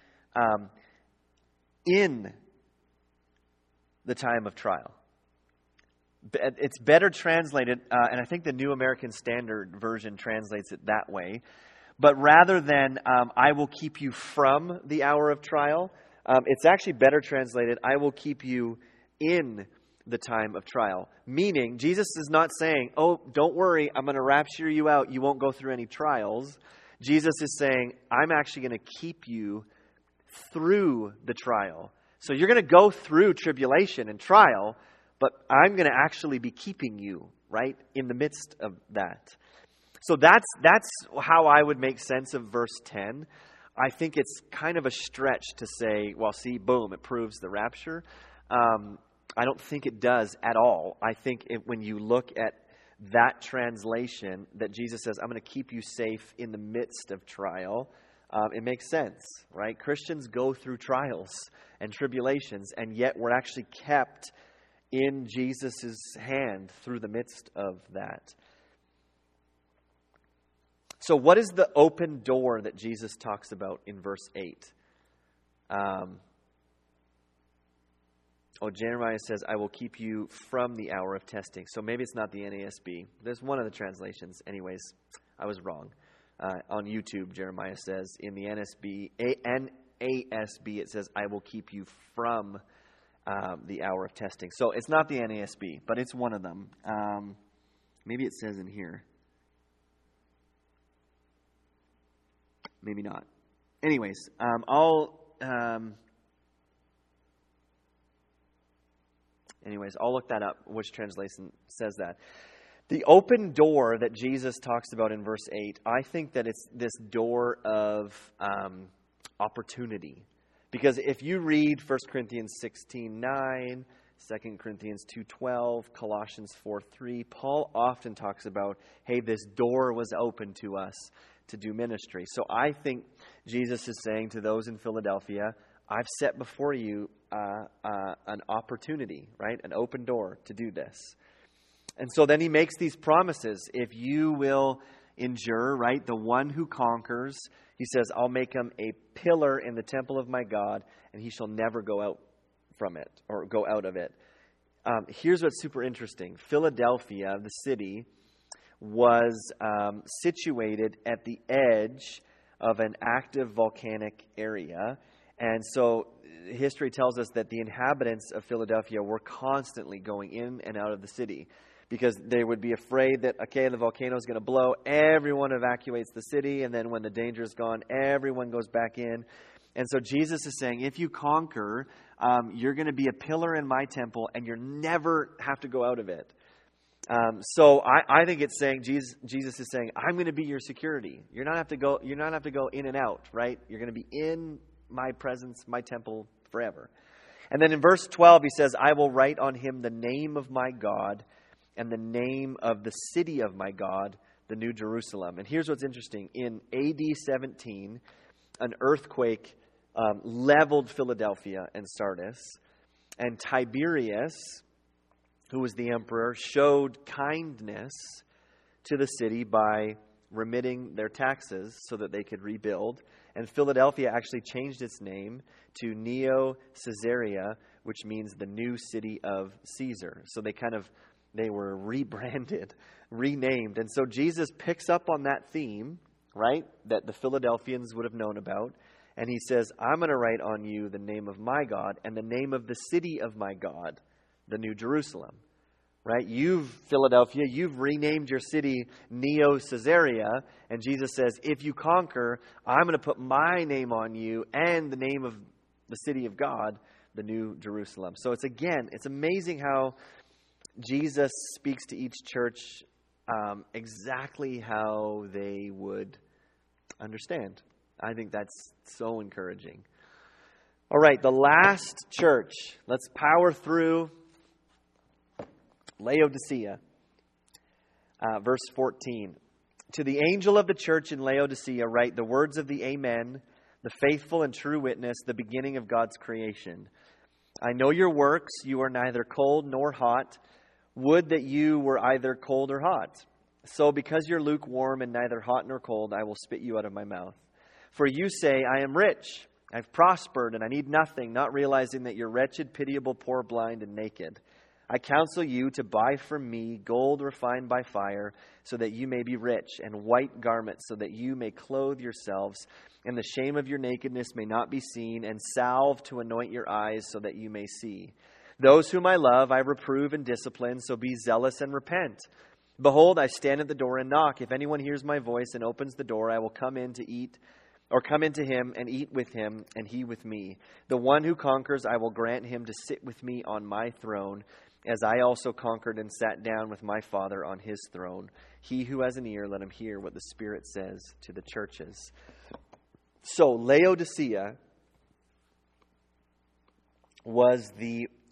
in the time of trial. It's better translated, and I think the New American Standard Version translates it that way. But rather than, I will keep you from the hour of trial, it's actually better translated, I will keep you in the time of trial. Meaning, Jesus is not saying, oh, don't worry, I'm going to rapture you out, you won't go through any trials. Jesus is saying, I'm actually going to keep you through the trial. So you're going to go through tribulation and trial, but I'm going to actually be keeping you, right, in the midst of that. So that's how I would make sense of verse 10. I think it's kind of a stretch to say, well, see, boom, it proves the rapture. I don't think it does at all. I think when you look at that translation, that Jesus says, I'm going to keep you safe in the midst of trial, it makes sense, right? Christians go through trials and tribulations, and yet we're actually kept in Jesus' hand through the midst of that. So what is the open door that Jesus talks about in verse 8? Jeremiah says, I will keep you from the hour of testing. So maybe it's not the NASB. There's one of the translations. Anyways, I was wrong. On YouTube, Jeremiah says, in the NASB, it says, I will keep you from the hour of testing. So it's not the NASB, but it's one of them. Maybe it says in here. Maybe not. Anyways, I'll look that up, which translation says that. The open door that Jesus talks about in verse 8, I think that it's this door of opportunity. Because if you read 1 Corinthians 16:9, 2 Corinthians 2:12, Colossians 4:3, Paul often talks about, hey, this door was open to us to do ministry. So I think Jesus is saying to those in Philadelphia, I've set before you an opportunity, right? An open door to do this. And so then he makes these promises. If you will endure, right, the one who conquers, he says, I'll make him a pillar in the temple of my God, and he shall never go out from it or go out of it. Here's what's super interesting. Philadelphia, the city, was situated at the edge of an active volcanic area. And so history tells us that the inhabitants of Philadelphia were constantly going in and out of the city because they would be afraid that, okay, the volcano is going to blow. Everyone evacuates the city. And then when the danger is gone, everyone goes back in. And so Jesus is saying, if you conquer, you're going to be a pillar in my temple and you'll never have to go out of it. So I think it's saying Jesus is saying, I'm going to be your security. You're not have to go in and out, right? You're going to be in my presence, my temple forever. And then in verse 12 he says, I will write on him the name of my God and the name of the city of my God, the New Jerusalem. And here's what's interesting. In AD 17, an earthquake leveled Philadelphia and Sardis, and Tiberius, who was the emperor, showed kindness to the city by remitting their taxes so that they could rebuild. And Philadelphia actually changed its name to Neo Caesarea, which means the new city of Caesar. So they were rebranded, renamed. And so Jesus picks up on that theme, right, that the Philadelphians would have known about. And he says, I'm going to write on you the name of my God and the name of the city of my God, the New Jerusalem, right? Philadelphia, you've renamed your city Neo Caesarea. And Jesus says, if you conquer, I'm going to put my name on you and the name of the city of God, the New Jerusalem. So it's amazing how Jesus speaks to each church exactly how they would understand. I think that's so encouraging. All right, the last church. Let's power through Laodicea. Verse 14. To the angel of the church in Laodicea write the words of the Amen, the faithful and true witness, the beginning of God's creation. I know your works. You are neither cold nor hot. Would that you were either cold or hot. So because you're lukewarm and neither hot nor cold, I will spit you out of my mouth. For you say, I am rich, I've prospered, and I need nothing, not realizing that you're wretched, pitiable, poor, blind, and naked. I counsel you to buy from me gold refined by fire, so that you may be rich, and white garments, so that you may clothe yourselves, and the shame of your nakedness may not be seen, and salve to anoint your eyes, so that you may see. Those whom I love, I reprove and discipline, so be zealous and repent. Behold, I stand at the door and knock. If anyone hears my voice and opens the door, I will come in to eat, or come into him and eat with him, and he with me. The one who conquers, I will grant him to sit with me on my throne, as I also conquered and sat down with my Father on his throne. He who has an ear, let him hear what the Spirit says to the churches. So Laodicea was the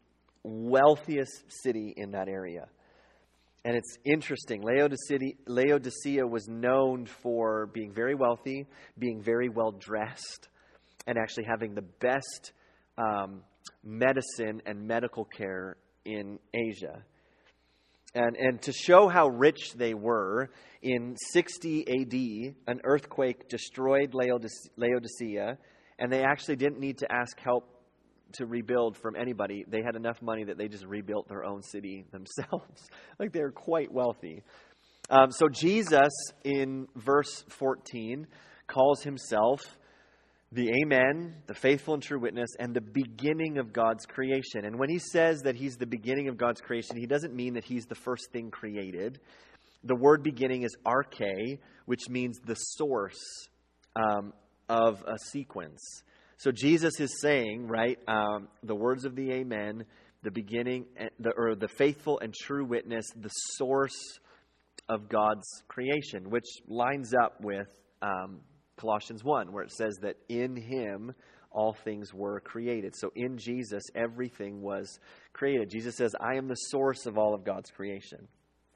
wealthiest city in that area. And it's interesting. Laodicea was known for being very wealthy, being very well dressed, and actually having the best medicine and medical care in Asia. And to show how rich they were, in 60 AD, an earthquake destroyed Laodicea, and they actually didn't need to ask help to rebuild from anybody. They had enough money that they just rebuilt their own city themselves. Like, they were quite wealthy. So Jesus, in verse 14, calls himself the Amen, the faithful and true witness, and the beginning of God's creation. And when he says that he's the beginning of God's creation, he doesn't mean that he's the first thing created. The word beginning is arche, which means the source of a sequence. So Jesus is saying, right, the words of the Amen, the beginning, the faithful and true witness, the source of God's creation, which lines up with Colossians 1, where it says that in him all things were created. So in Jesus, everything was created. Jesus says, I am the source of all of God's creation.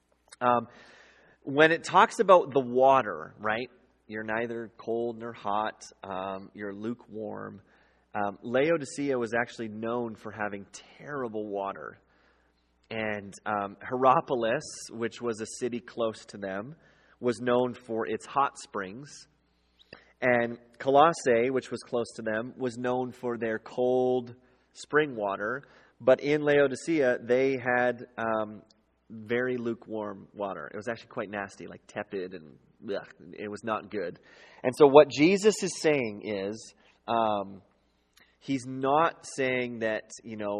When it talks about the water, right, you're neither cold nor hot, you're lukewarm. Laodicea was actually known for having terrible water. And Hierapolis, which was a city close to them, was known for its hot springs. And Colossae, which was close to them, was known for their cold spring water. But in Laodicea, they had very lukewarm water. It was actually quite nasty, like tepid, and ugh, it was not good. And so what Jesus is saying is, he's not saying that,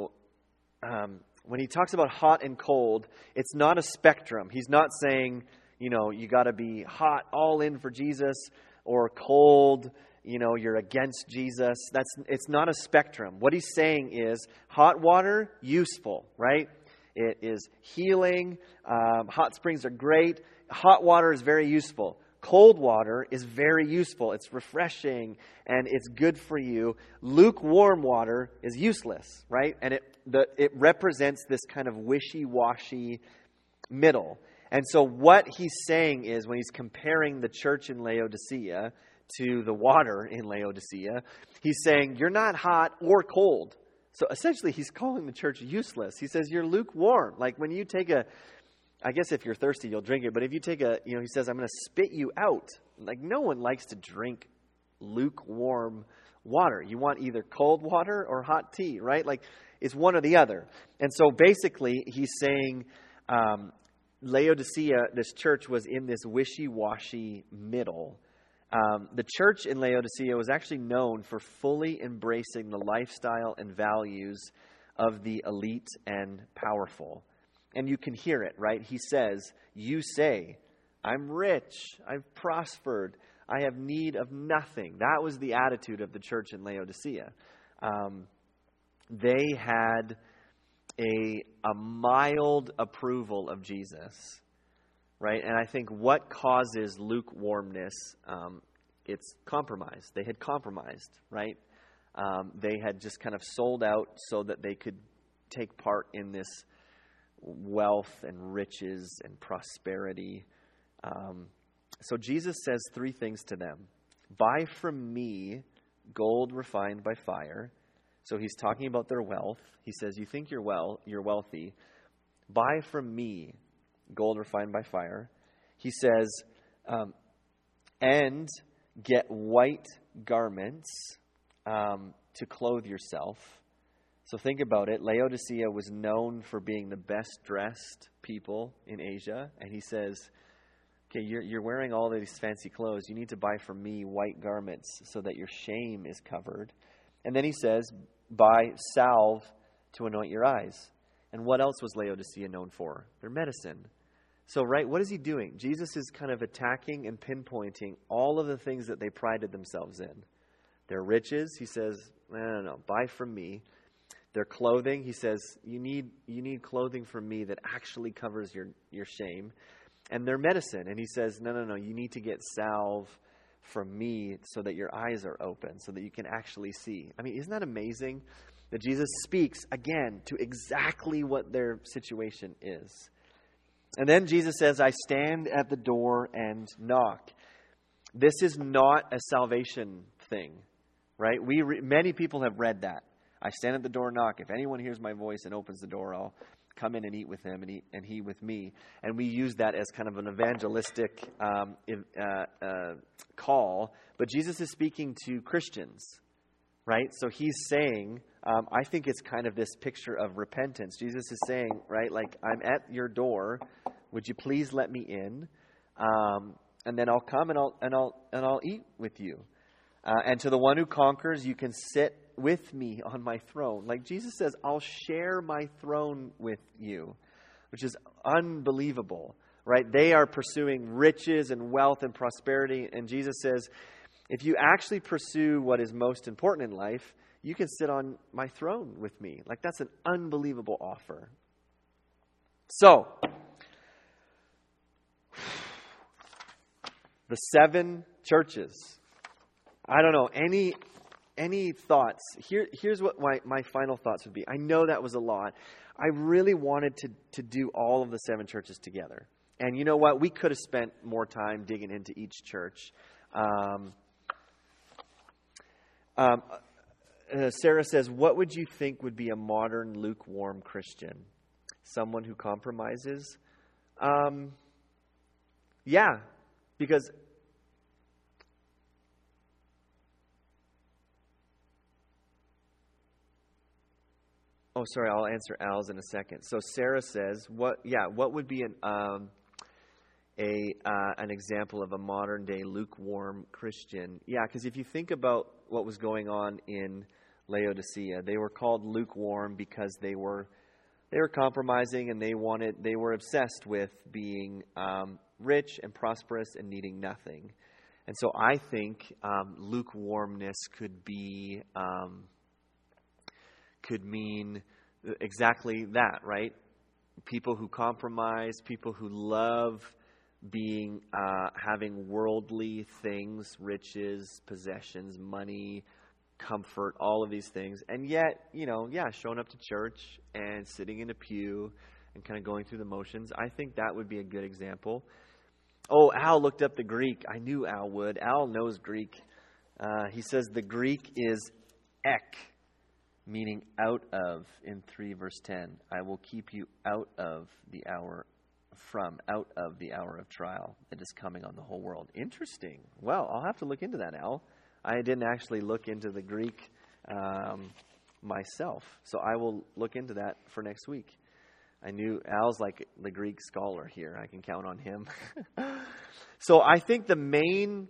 when he talks about hot and cold, it's not a spectrum. He's not saying, you got to be hot, all in for Jesus, or cold, you're against Jesus. It's not a spectrum. What he's saying is hot water, useful, right? It is healing. Hot springs are great. Hot water is very useful. Cold water is very useful. It's refreshing and it's good for you. Lukewarm water is useless, right? And it represents this kind of wishy-washy middle. And so what he's saying is, when he's comparing the church in Laodicea to the water in Laodicea, he's saying you're not hot or cold. So essentially he's calling the church useless. He says you're lukewarm. Like when you take I guess if you're thirsty, you'll drink it. But if you take he says, I'm going to spit you out. Like, no one likes to drink lukewarm water. You want either cold water or hot tea, right? Like, it's one or the other. And so basically he's saying, Laodicea, this church, was in this wishy-washy middle. The church in Laodicea was actually known for fully embracing the lifestyle and values of the elite and powerful. And you can hear it, right? He says, you say, I'm rich, I've prospered, I have need of nothing. That was the attitude of the church in Laodicea. They had a mild approval of Jesus, right? And I think what causes lukewarmness, it's compromise. They had compromised, right? They had just kind of sold out so that they could take part in this wealth and riches and prosperity. So Jesus says three things to them. Buy from me gold refined by fire. So he's talking about their wealth. He says, you think you're wealthy. Buy from me gold refined by fire. He says, and get white garments to clothe yourself. So think about it. Laodicea was known for being the best dressed people in Asia. And he says, okay, you're wearing all these fancy clothes. You need to buy from me white garments so that your shame is covered. And then he says, buy salve to anoint your eyes. And what else was Laodicea known for? Their medicine. So, right, what is he doing? Jesus is kind of attacking and pinpointing all of the things that they prided themselves in. Their riches, he says, no, buy from me. Their clothing, he says, you need clothing from me that actually covers your shame. And their medicine, and he says, no, you need to get salve from me so that your eyes are open, so that you can actually see. I mean, isn't that amazing? that Jesus speaks, again, to exactly what their situation is. And then Jesus says, I stand at the door and knock. This is not a salvation thing, right? Many people have read that. I stand at the door and knock. If anyone hears my voice and opens the door, I'll come in and eat with him and he with me. And we use that as kind of an evangelistic call. But Jesus is speaking to Christians, right? So he's saying, I think it's kind of this picture of repentance. Jesus is saying, right, like, I'm at your door. Would you please let me in? And then I'll come and I'll eat with you. And to the one who conquers, you can sit with me on my throne. Like Jesus says, I'll share my throne with you, which is unbelievable, right? They are pursuing riches and wealth and prosperity. And Jesus says, if you actually pursue what is most important in life, you can sit on my throne with me. Like, that's an unbelievable offer. So, the 7 churches. I don't know, any thoughts? Here's what my final thoughts would be. I know that was a lot. I really wanted to do all of the 7 churches together. And you know what? We could have spent more time digging into each church. Sarah says, what would you think would be a modern lukewarm Christian? Someone who compromises? Yeah, because... Oh, sorry, I'll answer Al's in a second. So Sarah says, what would be an example of a modern day lukewarm Christian? Yeah, because if you think about what was going on in Laodicea, they were called lukewarm because they were compromising, and they were obsessed with being rich and prosperous and needing nothing. And so I think lukewarmness could mean exactly that, right? People who compromise, people who love having worldly things, riches, possessions, money, comfort, all of these things. And yet, showing up to church and sitting in a pew and kind of going through the motions. I think that would be a good example. Oh, Al looked up the Greek. I knew Al would. Al knows Greek. He says the Greek is ek, meaning out of, in 3 verse 10. I will keep you out of the hour of trial that is coming on the whole world. Interesting. Well, I'll have to look into that, Al. I didn't actually look into the Greek myself, so I will look into that for next week. I knew Al's like the Greek scholar here. I can count on him. So I think the main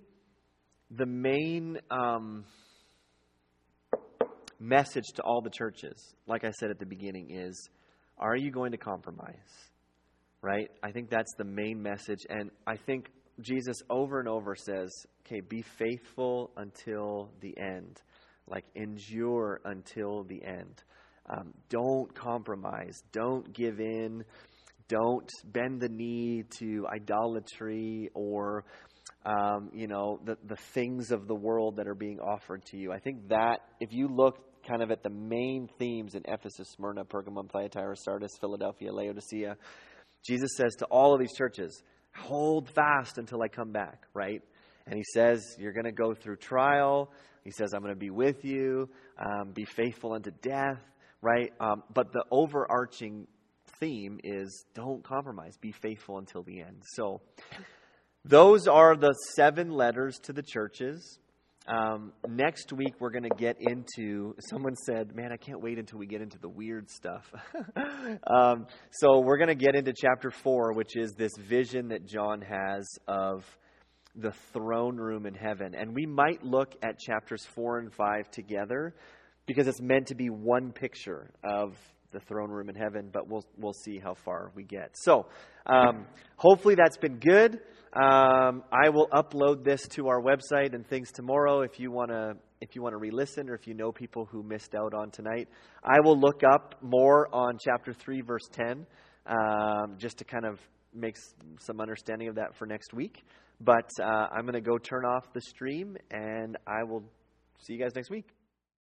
message to all the churches, like I said at the beginning, is, are you going to compromise? Right? I think that's the main message. And I think Jesus over and over says, okay, be faithful until the end. Like, endure until the end. Don't compromise. Don't give in. Don't bend the knee to idolatry or the things of the world that are being offered to you. I think that if you look kind of at the main themes in Ephesus, Smyrna, Pergamum, Thyatira, Sardis, Philadelphia, Laodicea, Jesus says to all of these churches, hold fast until I come back, right? And he says, you're going to go through trial. He says, I'm going to be with you. Be faithful unto death, right? But the overarching theme is don't compromise. Be faithful until the end. So those are the 7 letters to the churches. Next week, we're going to get into, someone said, man, I can't wait until we get into the weird stuff. So we're going to get into chapter 4, which is this vision that John has of the throne room in heaven. And we might look at chapters 4 and 5 together because it's meant to be one picture of the throne room in heaven, but we'll see how far we get. So hopefully that's been good. I will upload this to our website and things tomorrow if you want to re-listen, or if you know people who missed out on tonight. I will look up more on chapter 3 verse 10 just to kind of make some understanding of that for next week. But I'm going to go turn off the stream, and I will see you guys next week.